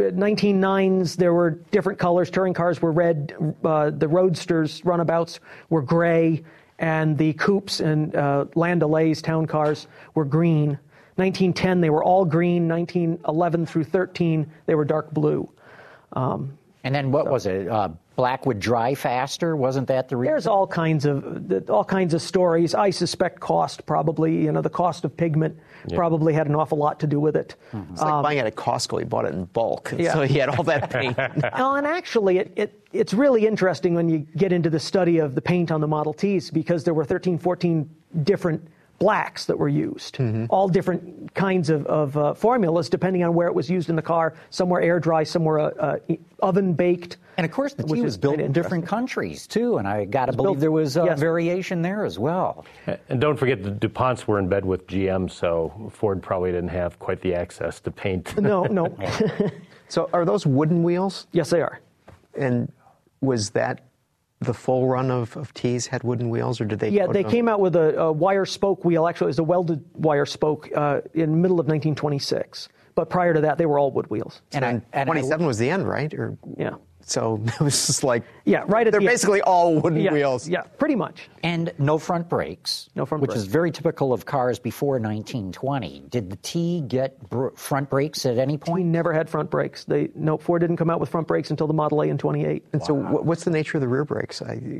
S6: 1909s, there were different colors. Touring cars were red. The Roadsters, runabouts, were gray. And the coupes and Land O'Lakes, town cars, were green. 1910, they were all green. 1911 through 13, they were dark blue.
S2: And then what was it? Black would dry faster? Wasn't that the reason?
S6: There's all kinds of stories. I suspect cost probably. The cost of pigment probably had an awful lot to do with it.
S3: It's like buying it at Costco. He bought it in bulk, so he had all that paint.
S6: Well, and actually, it's really interesting when you get into the study of the paint on the Model Ts, because there were 13, 14 different blacks that were used, all different kinds of formulas depending on where it was used in the car. Some were air dry, some were oven baked.
S2: And of course, the T was built in different countries too, and I got to believe there was variation there as well.
S4: And don't forget, the DuPonts were in bed with GM, so Ford probably didn't have quite the access to paint.
S6: No.
S3: So are those wooden wheels?
S6: Yes, they are.
S3: And was that the full run of T's had wooden wheels, or did they?
S6: Yeah, they came out with a wire spoke wheel. Actually, it was a welded wire spoke in the middle of 1926. But prior to that, they were all wood wheels.
S3: And 27 was the end, right?
S6: Yeah.
S3: So it was just like,
S6: right at
S3: they're basically all wooden wheels.
S6: Yeah, pretty much.
S2: And no front brakes. Which is very typical of cars before 1920. Did the T get front brakes at any point?
S6: T never had front brakes. Ford didn't come out with front brakes until the Model A in 28.
S3: And so what's the nature of the rear brakes?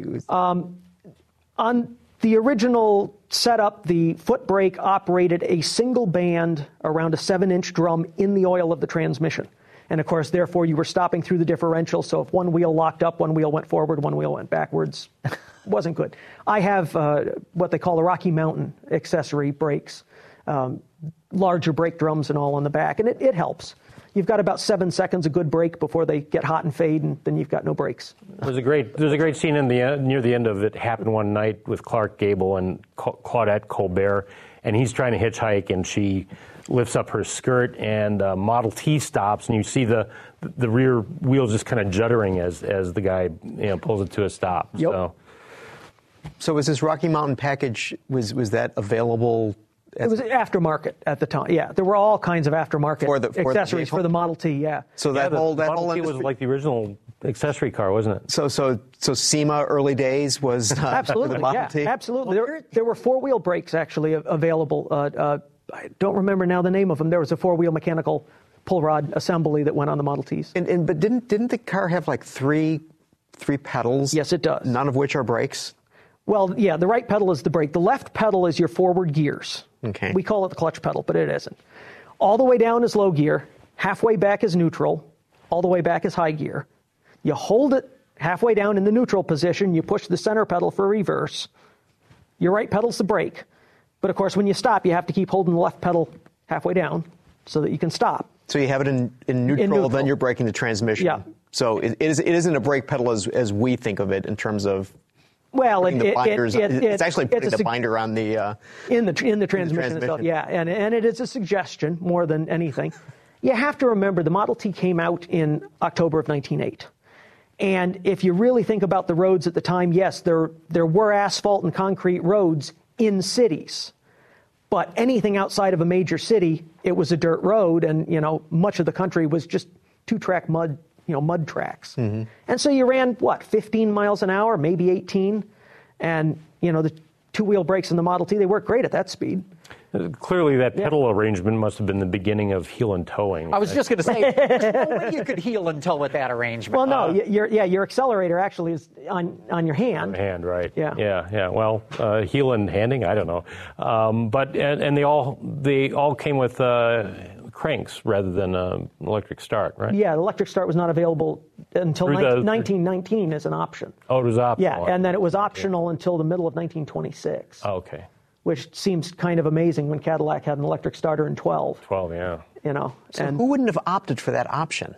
S6: On the original setup, the foot brake operated a single band around a 7-inch drum in the oil of the transmission. And of course, therefore, you were stopping through the differential. So if one wheel locked up, one wheel went forward, one wheel went backwards. Wasn't good. I have what they call the Rocky Mountain accessory brakes, larger brake drums and all on the back. And it helps. You've got about 7 seconds of good brake before they get hot and fade, and then you've got no brakes.
S4: There's a great scene near the end of it. Happened one night with Clark Gable and Claudette Colbert, and he's trying to hitchhike, and she lifts up her skirt, and Model T stops, and you see the rear wheels just kind of juddering as the guy pulls it to a stop.
S6: Yep.
S3: So was this Rocky Mountain package, was that available?
S6: It was aftermarket at the time. Yeah, there were all kinds of aftermarket accessories for the Model T. Yeah.
S3: So
S4: the Model T was like the original accessory car, wasn't it?
S3: So SEMA early days was
S6: absolutely
S3: the Model T?
S6: Absolutely. There were 4-wheel brakes actually available. I don't remember now the name of them. There was a 4-wheel mechanical pull rod assembly that went on the Model Ts.
S3: But didn't the car have like 3 three pedals.
S6: Yes, it does.
S3: None of which are brakes.
S6: Well, yeah, the right pedal is the brake. The left pedal is your forward gears.
S3: Okay.
S6: We call it the clutch pedal, but it isn't. All the way down is low gear. Halfway back is neutral. All the way back is high gear. You hold it halfway down in the neutral position. You push the center pedal for reverse. Your right pedal's the brake. But, of course, when you stop, you have to keep holding the left pedal halfway down so that you can stop.
S3: So you have it in neutral, then you're braking the transmission.
S6: Yeah.
S3: So it isn't a brake pedal as we think of it in terms of
S6: well,
S3: it's actually putting the binder on the
S6: in the transmission itself. Yeah, and it is a suggestion more than anything. You have to remember the Model T came out in October of 1908. And if you really think about the roads at the time, yes, there were asphalt and concrete roads in cities. But anything outside of a major city, it was a dirt road, and much of the country was just two-track mud tracks. Mm-hmm. And so you ran 15 miles an hour, maybe 18, and the two-wheel brakes in the Model T, they work great at that speed.
S4: Clearly, that pedal arrangement must have been the beginning of heel and towing.
S2: I was just going to say, there's no way you could heel and tow with that arrangement.
S6: Well, no, your accelerator actually is on your hand.
S4: On the hand, right?
S6: Yeah.
S4: Well, heel and handing, I don't know, but they all came with cranks rather than electric start, right?
S6: Yeah, the electric start was not available until 1919 as an option.
S4: Oh, it was optional.
S6: Yeah, and then it was optional until the middle of 1926.
S4: Oh, okay.
S6: Which seems kind of amazing when Cadillac had an electric starter in 12.
S4: 12, yeah.
S3: So who wouldn't have opted for that option?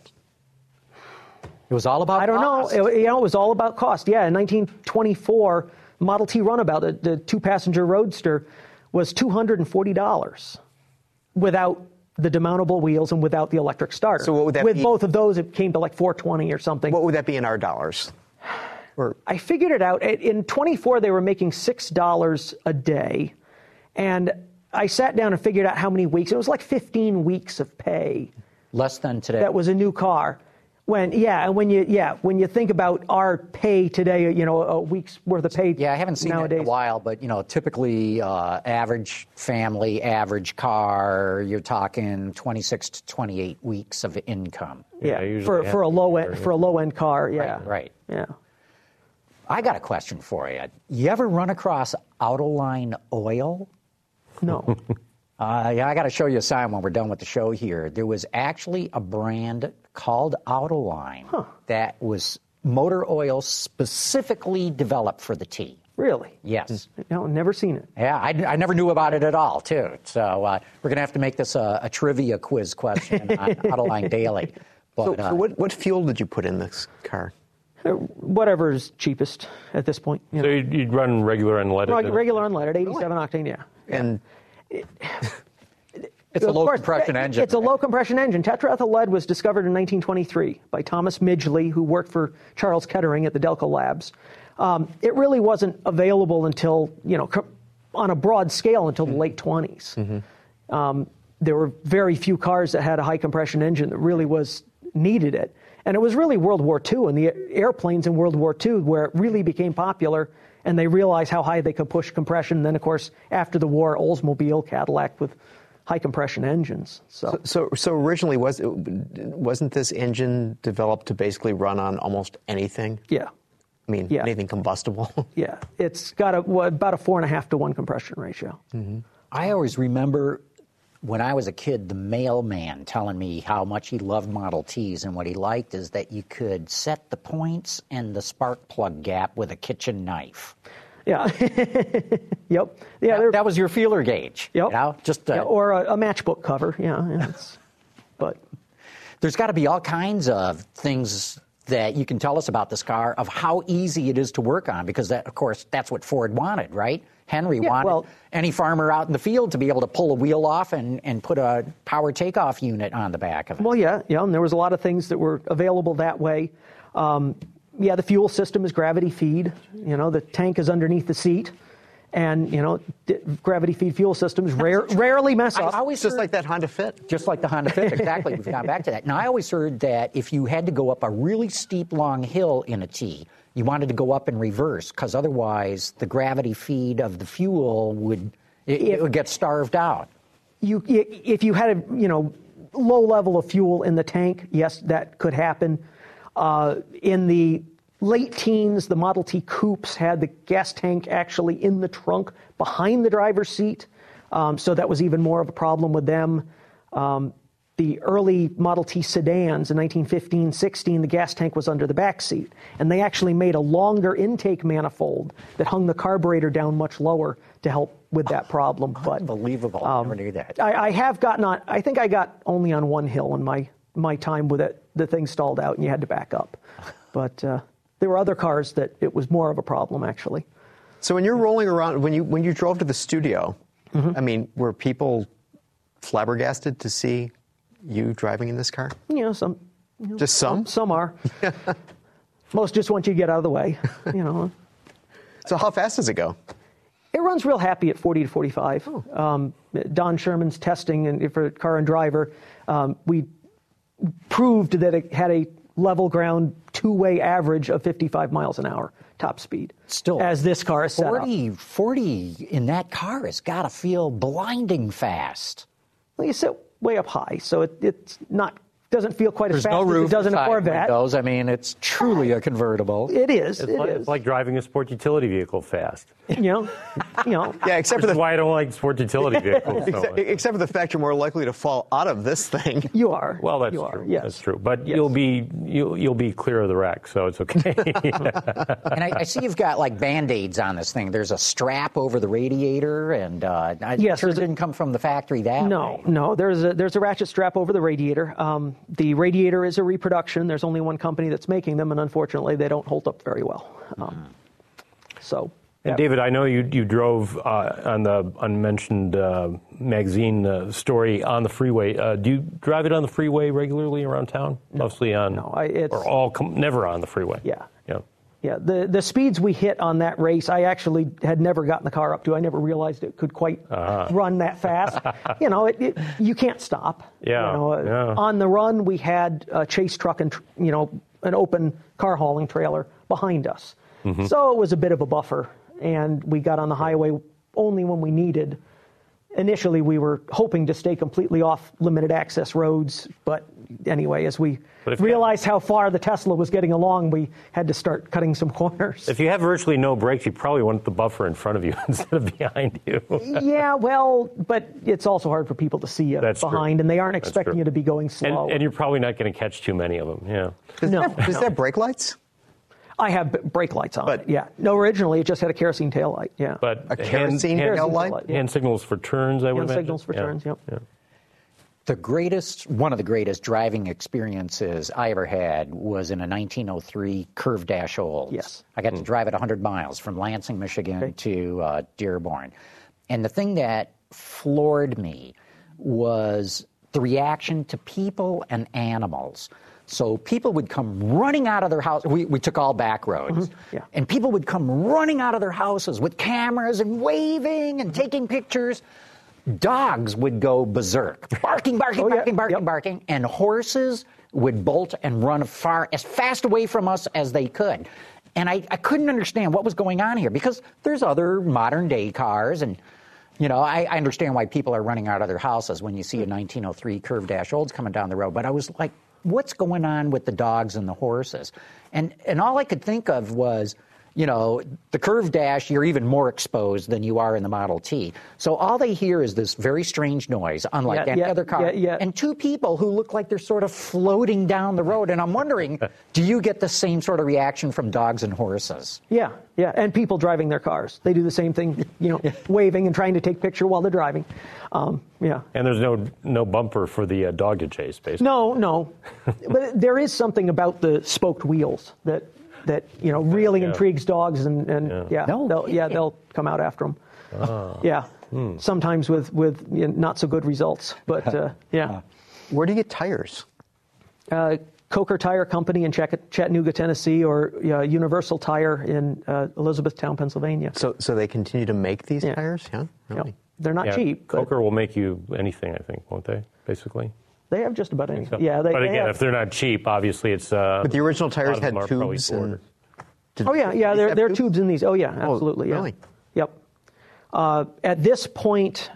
S2: It was all about
S6: I don't
S2: cost.
S6: know. It was all about cost. Yeah, in 1924, Model T Runabout, the two-passenger roadster, was $240 without the demountable wheels and without the electric starter.
S3: So what would that
S6: With
S3: be?
S6: both of those, it came to like $420 or something.
S3: What would that be in our dollars?
S6: I figured it out. In 24, they were making $6 a day. And I sat down and figured out how many weeks. It was like 15 weeks of pay.
S2: Less than today.
S6: That was a new car. When you think about our pay today, a week's worth of pay.
S2: Yeah, I haven't seen
S6: nowadays.
S2: it in a while, but typically average family, average car, you're talking 26 to 28 weeks of income.
S6: Yeah, for a low end car. Yeah,
S2: Right.
S6: Yeah.
S2: I got a question for you. You ever run across Autoline oil?
S6: No.
S2: I got to show you a sign when we're done with the show here. There was actually a brand called Autoline that was motor oil specifically developed for the T.
S6: Really?
S2: Yes.
S6: No, never seen it.
S2: Yeah, I never knew about it at all, too. So we're going to have to make this a trivia quiz question on Autoline Daily. But,
S3: so what fuel did you put in this car?
S6: Whatever is cheapest at this point.
S4: So you'd run regular unleaded?
S6: Regular unleaded, 87 octane, yeah.
S3: And
S2: it's a low compression engine.
S6: It's a low compression engine. Tetraethyl lead was discovered in 1923 by Thomas Midgley, who worked for Charles Kettering at the Delco Labs. It really wasn't available until, on a broad scale until the late 20s. Mm-hmm. There were very few cars that had a high compression engine that really needed it. And it was really World War II and the airplanes in World War II where it really became popular, and they realized how high they could push compression. And then, of course, after the war, Oldsmobile, Cadillac with high compression engines.
S3: So originally, wasn't this engine developed to basically run on almost anything?
S6: Yeah.
S3: I mean, anything combustible?
S6: Yeah. It's got about a 4.5 to 1 compression ratio.
S2: Mm-hmm. I always remember when I was a kid, the mailman telling me how much he loved Model Ts, and what he liked is that you could set the points and the spark plug gap with a kitchen knife.
S6: Yeah. Yep. Yeah.
S2: That was your feeler gauge.
S6: Yep. Or a matchbook cover. Yeah. But
S2: there's got to be all kinds of things that you can tell us about this car, of how easy it is to work on, because that, of course, that's what Ford wanted, right? Henry wanted any farmer out in the field to be able to pull a wheel off and put a power takeoff unit on the back of it.
S6: Well, yeah, and there was a lot of things that were available that way. The fuel system is gravity feed. The tank is underneath the seat. And, gravity feed fuel systems rarely mess up.
S3: Just like that Honda Fit.
S2: Just like the Honda Fit, exactly. We've gone back to that. Now, I always heard that if you had to go up a really steep, long hill in a T, you wanted to go up in reverse, because otherwise the gravity feed of the fuel would get starved out.
S6: If you had a low level of fuel in the tank, yes, that could happen. In the late teens, the Model T coupes had the gas tank actually in the trunk behind the driver's seat. So that was even more of a problem with them. The early Model T sedans in 1915-16, the gas tank was under the back seat. And they actually made a longer intake manifold that hung the carburetor down much lower to help with that problem. But
S2: unbelievable. I never knew that.
S6: I have gotten on, I think I got only on one hill in my time with it. The thing stalled out and you had to back up. But there were other cars that it was more of a problem, actually.
S3: So when you're rolling around, when you drove to the studio, I mean, were people flabbergasted to see you driving in this car?
S6: Some.
S3: Just some?
S6: Some are. Most just want you to get out of the way,
S3: So how fast does it go?
S6: It runs real happy at 40 to 45. Oh. Don Sherman's testing and for Car and Driver, we proved that it had a level ground two-way average of 55 miles an hour top speed.
S2: Still,
S6: as this car is set up.
S2: 40 in that car has got to feel blinding fast.
S6: Well, you sit way up high, so it's not doesn't feel quite as
S2: There's
S6: fast
S2: no
S6: as
S2: roof
S6: it does in a Corvette.
S2: Windows. I mean, it's truly a convertible.
S6: It is.
S4: It's like driving a sport utility vehicle fast.
S6: Yeah,
S3: except for
S4: That's why I don't like sport utility vehicles so much.
S3: Except for the fact you're more likely to fall out of this thing.
S6: You are.
S4: Well, that's
S6: you
S4: true.
S6: Are, yes.
S4: That's true. But
S6: yes.
S4: you'll be clear of the wreck, so it's okay.
S2: And I see you've got like Band-Aids on this thing. There's a strap over the radiator, and
S6: yes,
S2: sure it didn't come from the factory that way.
S6: No. There's a ratchet strap over the radiator. The radiator is a reproduction. There's only one company that's making them, and unfortunately, they don't hold up very well. So.
S4: And David, I know you drove on the unmentioned magazine story on the freeway. Do you drive it on the freeway regularly around town? Mostly on, never on the freeway.
S6: Yeah. The speeds we hit on that race, I actually had never gotten the car up to. I never realized it could quite run that fast. You can't stop. On the run, we had a chase truck and an open car hauling trailer behind us, so it was a bit of a buffer. And we got on the highway only when we needed. Initially, we were hoping to stay completely off limited access roads, but anyway, as we realized how far the Tesla was getting along, we had to start cutting some corners.
S4: If you have virtually no brakes, you probably want the buffer in front of you instead of behind you.
S6: Yeah, well, but it's also hard for people to see you behind, and they aren't expecting you to be going slow.
S4: And you're probably not going to catch too many of them,
S3: Does it have brake lights?
S6: I have brake lights on it, yeah. No, originally it just had a kerosene tail light, yeah.
S4: But
S3: a kerosene tail light?
S4: Hand signals for turns, I would imagine.
S6: Hand signals for turns, yep.
S2: One of the greatest driving experiences I ever had was in a 1903 Curve Dash Olds.
S6: Yes.
S2: I got to drive it 100 miles from Lansing, Michigan to Dearborn. And the thing that floored me was the reaction to people and animals. So people would come running out of their house. We took all back roads. And people would come running out of their houses with cameras and waving and taking pictures. Dogs would go berserk, barking, barking. And horses would bolt and run as fast away from us as they could. And I couldn't understand what was going on here because there's other modern day cars and I understand why people are running out of their houses when you see a 1903 Curve Dash Olds coming down the road. But I was like, what's going on with the dogs and the horses? And all I could think of was, the Curve Dash, you're even more exposed than you are in the Model T. So all they hear is this very strange noise, unlike any other car. And two people who look like they're sort of floating down the road. And I'm wondering, do you get the same sort of reaction from dogs and horses?
S6: Yeah. And people driving their cars. They do the same thing, waving and trying to take picture while they're driving. And
S4: there's no bumper for the dog to chase, basically.
S6: No. But there is something about the spoked wheels that really intrigues dogs, they'll come out after them. Sometimes with not so good results, but
S3: Where do you get tires?
S6: Coker Tire Company in Chattanooga, Tennessee, or Universal Tire in Elizabethtown, Pennsylvania.
S3: So they continue to make these tires? Yeah, really.
S6: Yep. They're not cheap.
S4: Coker will make you anything, I think, won't they? Basically.
S6: They have just about anything.
S4: So.
S6: Yeah,
S4: but again, if they're not cheap, obviously it's.
S3: But the original tires had tubes. There
S6: are tubes in these. Oh yeah, absolutely.
S3: Oh, really?
S6: Yep. At this point,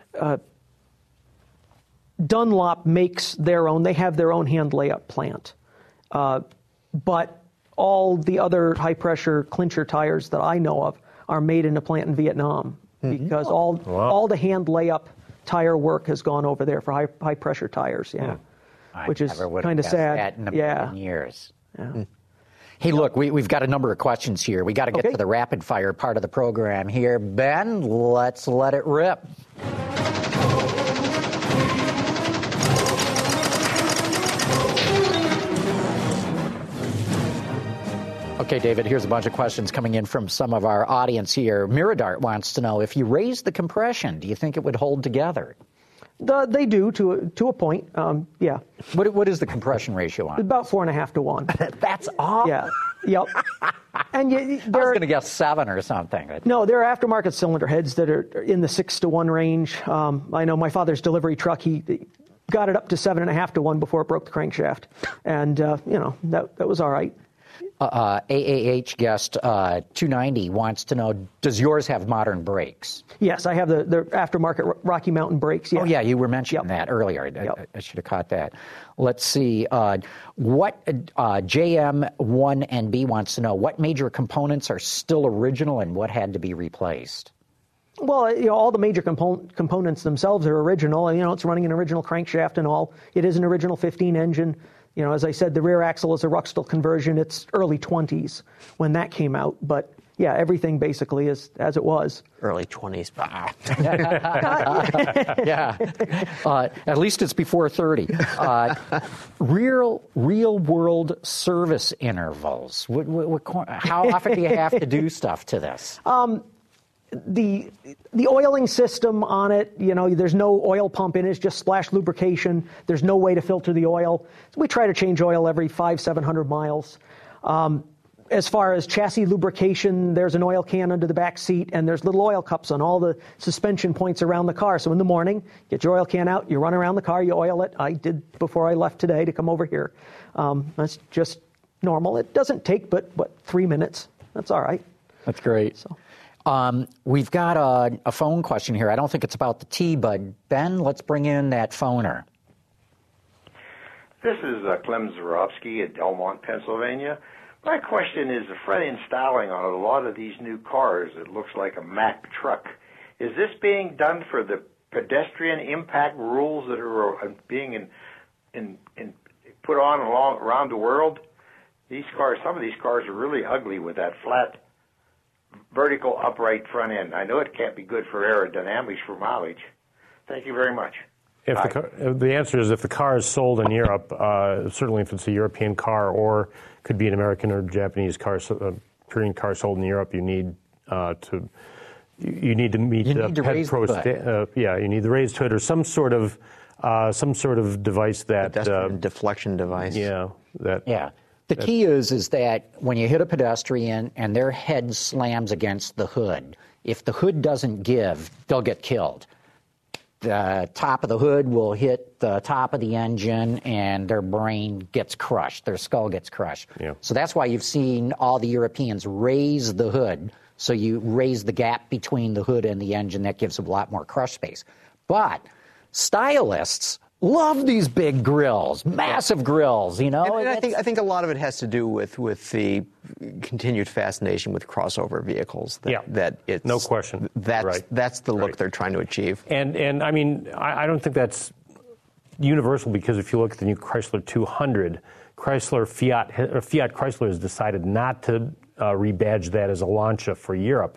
S6: Dunlop makes their own. They have their own hand layup plant, but all the other high-pressure clincher tires that I know of are made in a plant in Vietnam, because all the hand layup tire work has gone over there for high-pressure tires, which is kind of sad.
S2: That in a million years.
S6: Yeah.
S2: Hey, look, we've got a number of questions here. We got to get to the rapid-fire part of the program here. Ben, let's let it rip. Okay, David, here's a bunch of questions coming in from some of our audience here. Miradart wants to know, if you raise the compression, do you think it would hold together?
S6: They do to a point, yeah.
S2: What is the compression ratio on?
S6: About 4.5 to 1.
S2: That's off.
S6: Yeah, yep. And
S2: I was going to guess 7 or something.
S6: No, there are aftermarket cylinder heads that are in the 6 to 1 range. I know my father's delivery truck, he got it up to 7.5 to 1 before it broke the crankshaft. And, that was all right.
S2: AAH guest 290 wants to know, does yours have modern brakes?
S6: Yes, I have the aftermarket Rocky Mountain brakes. Yeah.
S2: Oh, yeah, you were mentioning that earlier. I should have caught that. Let's see. What JM1NB wants to know, what major components are still original and what had to be replaced?
S6: Well, all the major components themselves are original. It's running an original crankshaft and all. It is an original 15 engine. As I said, the rear axle is a Ruxtall conversion. It's early 20s when that came out. But, yeah, everything basically is as it was.
S3: Early 20s.
S2: Yeah. At least it's before 30. Real-world service intervals. How often do you have to do stuff to this?
S6: The oiling system on it, there's no oil pump in it. It's just splash lubrication. There's no way to filter the oil. So we try to change oil every 500-700 miles. As far as chassis lubrication, there's an oil can under the back seat, and there's little oil cups on all the suspension points around the car. So in the morning, get your oil can out, you run around the car, you oil it. I did before I left today to come over here. That's just normal. It doesn't take but 3 minutes. That's all right.
S2: That's great. So. We've got a phone question here. I don't think it's about the T, but Ben, let's bring in that phoner.
S7: This is Clem Zarowski at Delmont, Pennsylvania. My question is, the front installing on a lot of these new cars, it looks like a Mack truck. Is this being done for the pedestrian impact rules that are being put on around the world? These cars, some of these cars are really ugly with that flat vertical upright front end. I know it can't be good for aerodynamics for mileage. Thank you very much.
S4: The answer is if the car is sold in Europe, certainly if it's a European car or could be an American or Japanese car, Korean car sold in Europe, you need to meet the Ped Pro you need the raised hood or some sort of device that
S3: deflection device.
S2: The key is that when you hit a pedestrian and their head slams against the hood, if the hood doesn't give, they'll get killed. The top of the hood will hit the top of the engine and their brain gets crushed, their skull gets crushed. Yeah. So that's why you've seen all the Europeans raise the hood, so you raise the gap between the hood and the engine. That gives a lot more crush space. But stylists love these big grills, massive grills, And
S3: I think a lot of it has to do with the continued fascination with crossover vehicles. That it's
S4: no question.
S3: That's the look they're trying to achieve.
S4: And I mean, I don't think that's universal, because if you look at the new Chrysler 200, Fiat Chrysler has decided not to rebadge that as a Lancia for Europe.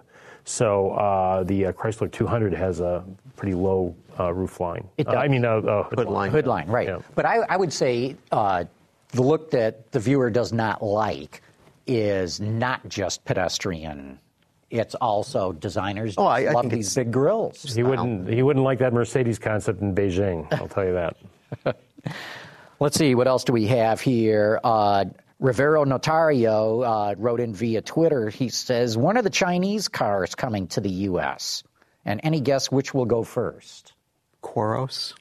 S4: So the Chrysler 200 has a pretty low roof line.
S2: It does.
S3: Hood line.
S2: Hood line, right. Yeah. But I would say the look that the viewer does not like is not just pedestrian. It's also designers love these big grills.
S4: He wouldn't like that Mercedes concept in Beijing, I'll tell you that.
S2: Let's see, what else do we have here? Rivero Notario wrote in via Twitter. He says, when are the Chinese cars coming to the U.S.? And any guess which will go first?
S3: Coros.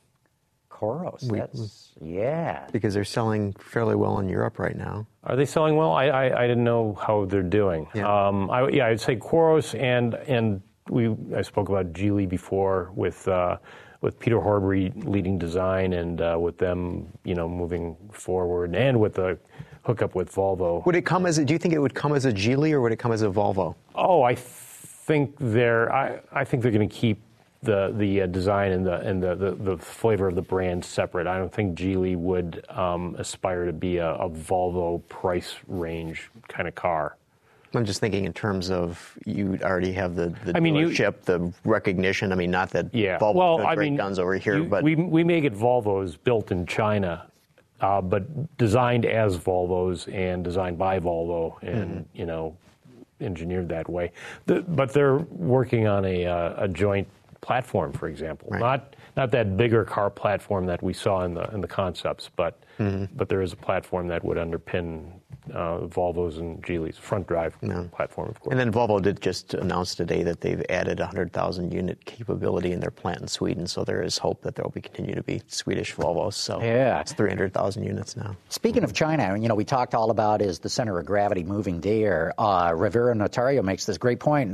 S2: Yeah.
S3: Because they're selling fairly well in Europe right now.
S4: Are they selling well? I didn't know how they're doing. Yeah. I'd say Coros, and I spoke about Geely before with Peter Horbury leading design, and with them moving forward, and with the hookup with Volvo.
S3: Would it come as do you think it would come as a Geely or would it come as a Volvo?
S4: Oh, I think they're going to keep the design and the flavor of the brand separate. I don't think Geely would aspire to be a Volvo price range kind of car.
S3: I'm just thinking in terms of you already have the dealership, the recognition. I mean, not that Volvo has great guns over here, but
S4: we may get Volvos built in China, but designed as Volvos and designed by Volvo, and engineered that way. But they're working on a joint platform, for example, not that bigger car platform that we saw in the concepts, but there is a platform that would underpin Volvo's and Geely's front drive platform, of course.
S3: And then Volvo did just announce today that they've added 100,000 unit capability in their plant in Sweden, so there is hope that there will continue to be Swedish Volvos. So it's 300,000 units now.
S2: Speaking of China, we talked all about is the center of gravity moving there. Rivera Notario makes this great point.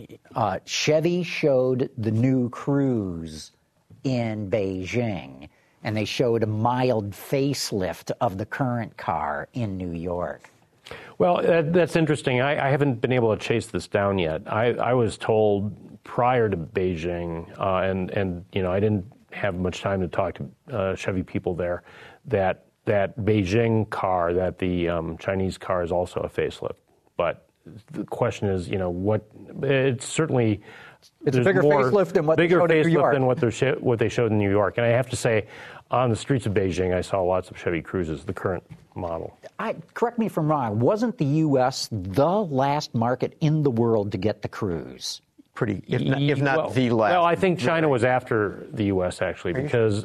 S2: Chevy showed the new Cruze in Beijing, and they showed a mild facelift of the current car in New York.
S4: Well, that's interesting. I haven't been able to chase this down yet. I was told prior to Beijing, and I didn't have much time to talk to Chevy people there, that Beijing car, that the Chinese car is also a facelift. But the question is, it's certainly...
S2: It's a bigger facelift than what they showed in New York.
S4: What they showed in New York. And I have to say, on the streets of Beijing, I saw lots of Chevy Cruzes, the current model.
S2: Correct me if I'm wrong. Wasn't the U.S. the last market in the world to get the Cruze?
S3: If not the last.
S4: Well, I think China was after the U.S. actually, because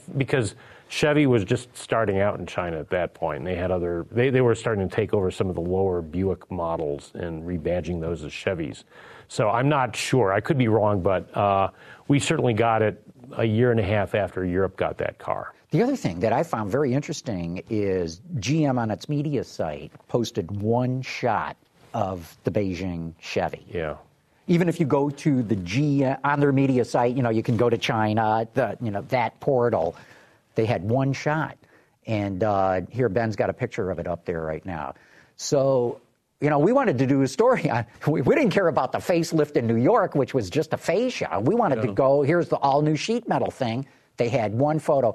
S4: Chevy was just starting out in China at that point. And they had they were starting to take over some of the lower Buick models and rebadging those as Chevys. So I'm not sure. I could be wrong, but we certainly got it a year and a half after Europe got that car.
S2: The other thing that I found very interesting is GM on its media site posted one shot of the Beijing Chevy.
S4: Yeah.
S2: Even if you go to the GM on their media site, you can go to China, that portal. They had one shot, and here Ben's got a picture of it up there right now. So. We wanted to do a story on, we didn't care about the facelift in New York, which was just a fascia. We wanted to go, here's the all-new sheet metal thing. They had one photo.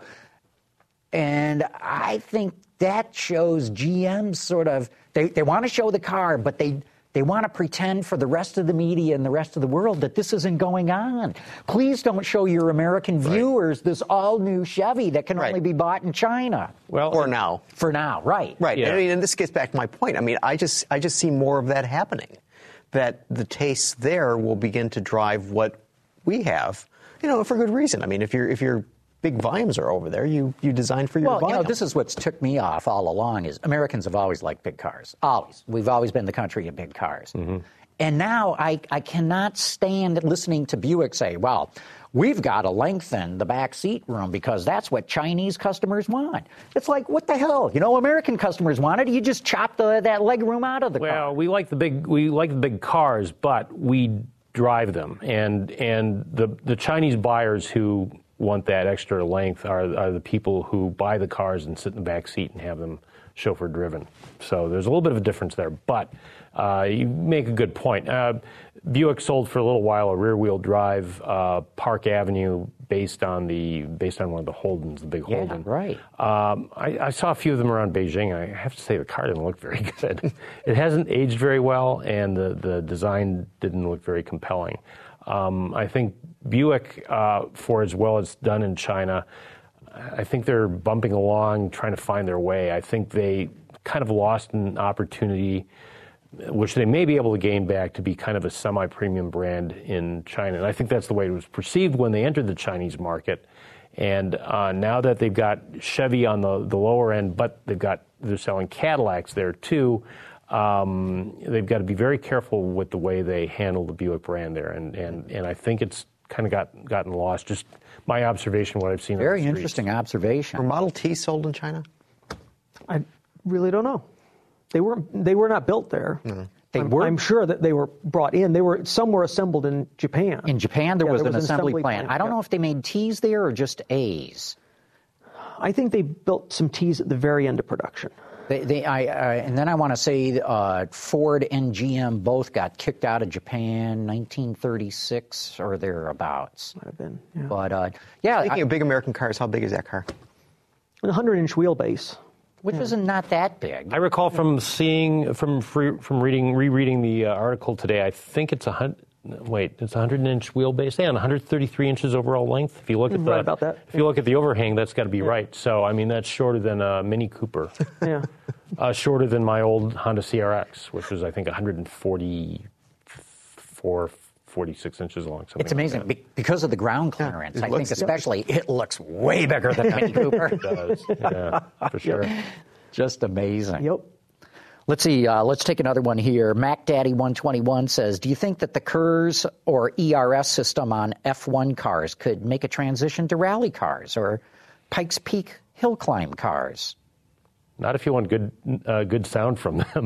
S2: And I think that shows GM sort of, they want to show the car, but they want to pretend for the rest of the media and the rest of the world that this isn't going on. Please don't show your American viewers this all-new Chevy that can only be bought in China.
S3: Well, for now.
S2: For now, right.
S3: Right. Yeah. And this gets back to my point. I just see more of that happening, that the tastes there will begin to drive what we have, for good reason. If your big volumes are over there, you design for your volume.
S2: This is what's ticked me off all along is Americans have always liked big cars. Always. We've always been the country of big cars. Mm-hmm. And now I cannot stand listening to Buick say, well, we've got to lengthen the back seat room because that's what Chinese customers want. It's like, what the hell? American customers want it. You just chop that leg room out of the car.
S4: Well, we like the big cars, but we drive them. And the Chinese buyers who want that extra length are the people who buy the cars and sit in the back seat and have them chauffeur driven. So there's a little bit of a difference there, but you make a good point. Buick sold for a little while a rear-wheel drive Park Avenue based on one of the Holdens, the big Holden.
S2: Right.
S4: I saw a few of them around Beijing. I have to say the car didn't look very good. It hasn't aged very well, and the design didn't look very compelling. I think Buick, for as well as done in China, I think they're bumping along, trying to find their way. I think they kind of lost an opportunity, which they may be able to gain back, to be kind of a semi-premium brand in China. And I think that's the way it was perceived when they entered the Chinese market. And now that they've got Chevy on the lower end, but they're selling Cadillacs there too, they've got to be very careful with the way they handle the Buick brand there. And I think it's kind of gotten lost. Just my observation, what I've seen.
S2: Very interesting observation.
S3: Were Model T sold in China?
S6: I really don't know. They were not built there.
S3: Mm-hmm.
S6: I'm sure that they were brought in. Some were assembled in Japan.
S2: In Japan, there was an assembly plant. I don't know if they made T's there or just A's.
S6: I think they built some T's at the very end of production.
S2: And then I want to say Ford and GM both got kicked out of Japan 1936 or thereabouts.
S6: Might have been, yeah.
S2: But,
S3: Speaking of big American cars, how big is that car?
S6: A 100-inch wheelbase.
S2: Which is not that big.
S4: I recall from rereading the article today, I think it's it's a 100-inch wheelbase and 133 inches overall length. If you look at
S6: right about that.
S4: If you look at the overhang, that's got to be right. So I mean, that's shorter than a Mini Cooper.
S6: Yeah.
S4: Shorter than my old Honda CRX, which was I think 144, 46 inches long.
S2: It's amazing because of the ground clearance.
S3: Yeah,
S2: I think especially it looks way bigger than Mini Cooper.
S4: It does. Yeah, for sure.
S2: Just amazing.
S6: Yep.
S2: Let's see. Let's take another one here. MacDaddy121 says, do you think that the KERS or ERS system on F1 cars could make a transition to rally cars or Pikes Peak hill climb cars?
S4: Not if you want good sound from them.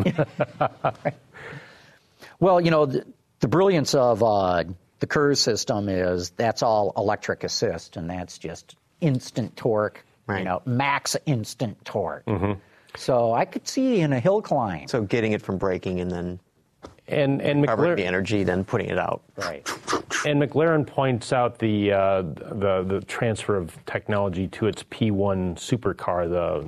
S2: Well, the brilliance of the KERS system is that's all electric assist, and that's just instant torque,
S3: right.
S2: Max instant torque.
S4: Mm-hmm.
S2: So I could see in a hill climb.
S3: So getting it from braking and then
S4: and
S3: covering the energy, then putting it out.
S2: Right.
S4: And McLaren points out the transfer of technology to its P1 supercar, the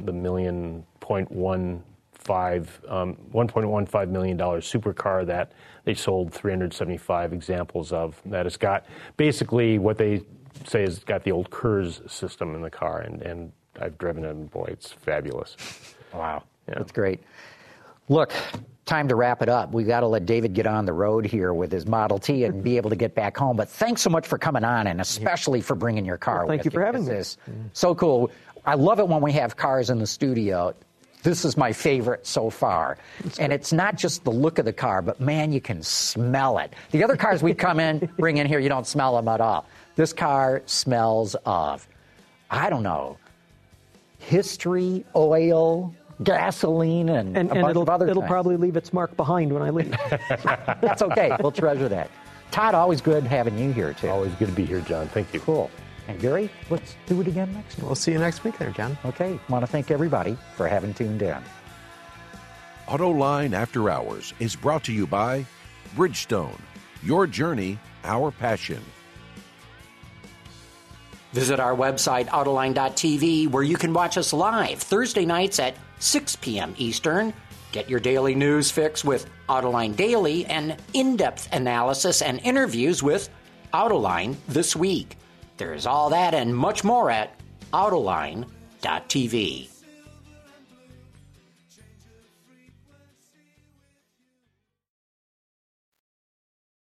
S4: $1.15 million supercar that they sold 375 examples of. That has got basically what they say has got the old KERS system in the car, and I've driven it, and boy, it's fabulous.
S2: Wow,
S4: yeah.
S2: That's great. Look, time to wrap it up. We've got to let David get on the road here with his Model T and be able to get back home. But thanks so much for coming on, and especially for bringing your car with you.
S6: Thank you for having me.
S2: This is so cool. I love it when we have cars in the studio. This is my favorite so far. And it's not just the look of the car, but, man, you can smell it. The other cars we bring in here, you don't smell them at all. This car smells of, I don't know, history, oil, gasoline, and a bunch of other
S6: it'll
S2: things.
S6: probably leave its mark behind when I leave.
S2: That's okay. We'll treasure that. Todd, always good having you here, too.
S4: Always good to be here, John. Thank you.
S2: Cool. And Gary, let's do it again next week.
S3: We'll see you next week there, John.
S2: Okay. Want to thank everybody for having tuned in.
S1: AutoLine After Hours is brought to you by Bridgestone. Your journey, our passion.
S2: Visit our website, Autoline.tv, where you can watch us live Thursday nights at 6 p.m. Eastern. Get your daily news fix with Autoline Daily and in-depth analysis and interviews with Autoline This Week. There's all that and much more at Autoline.tv.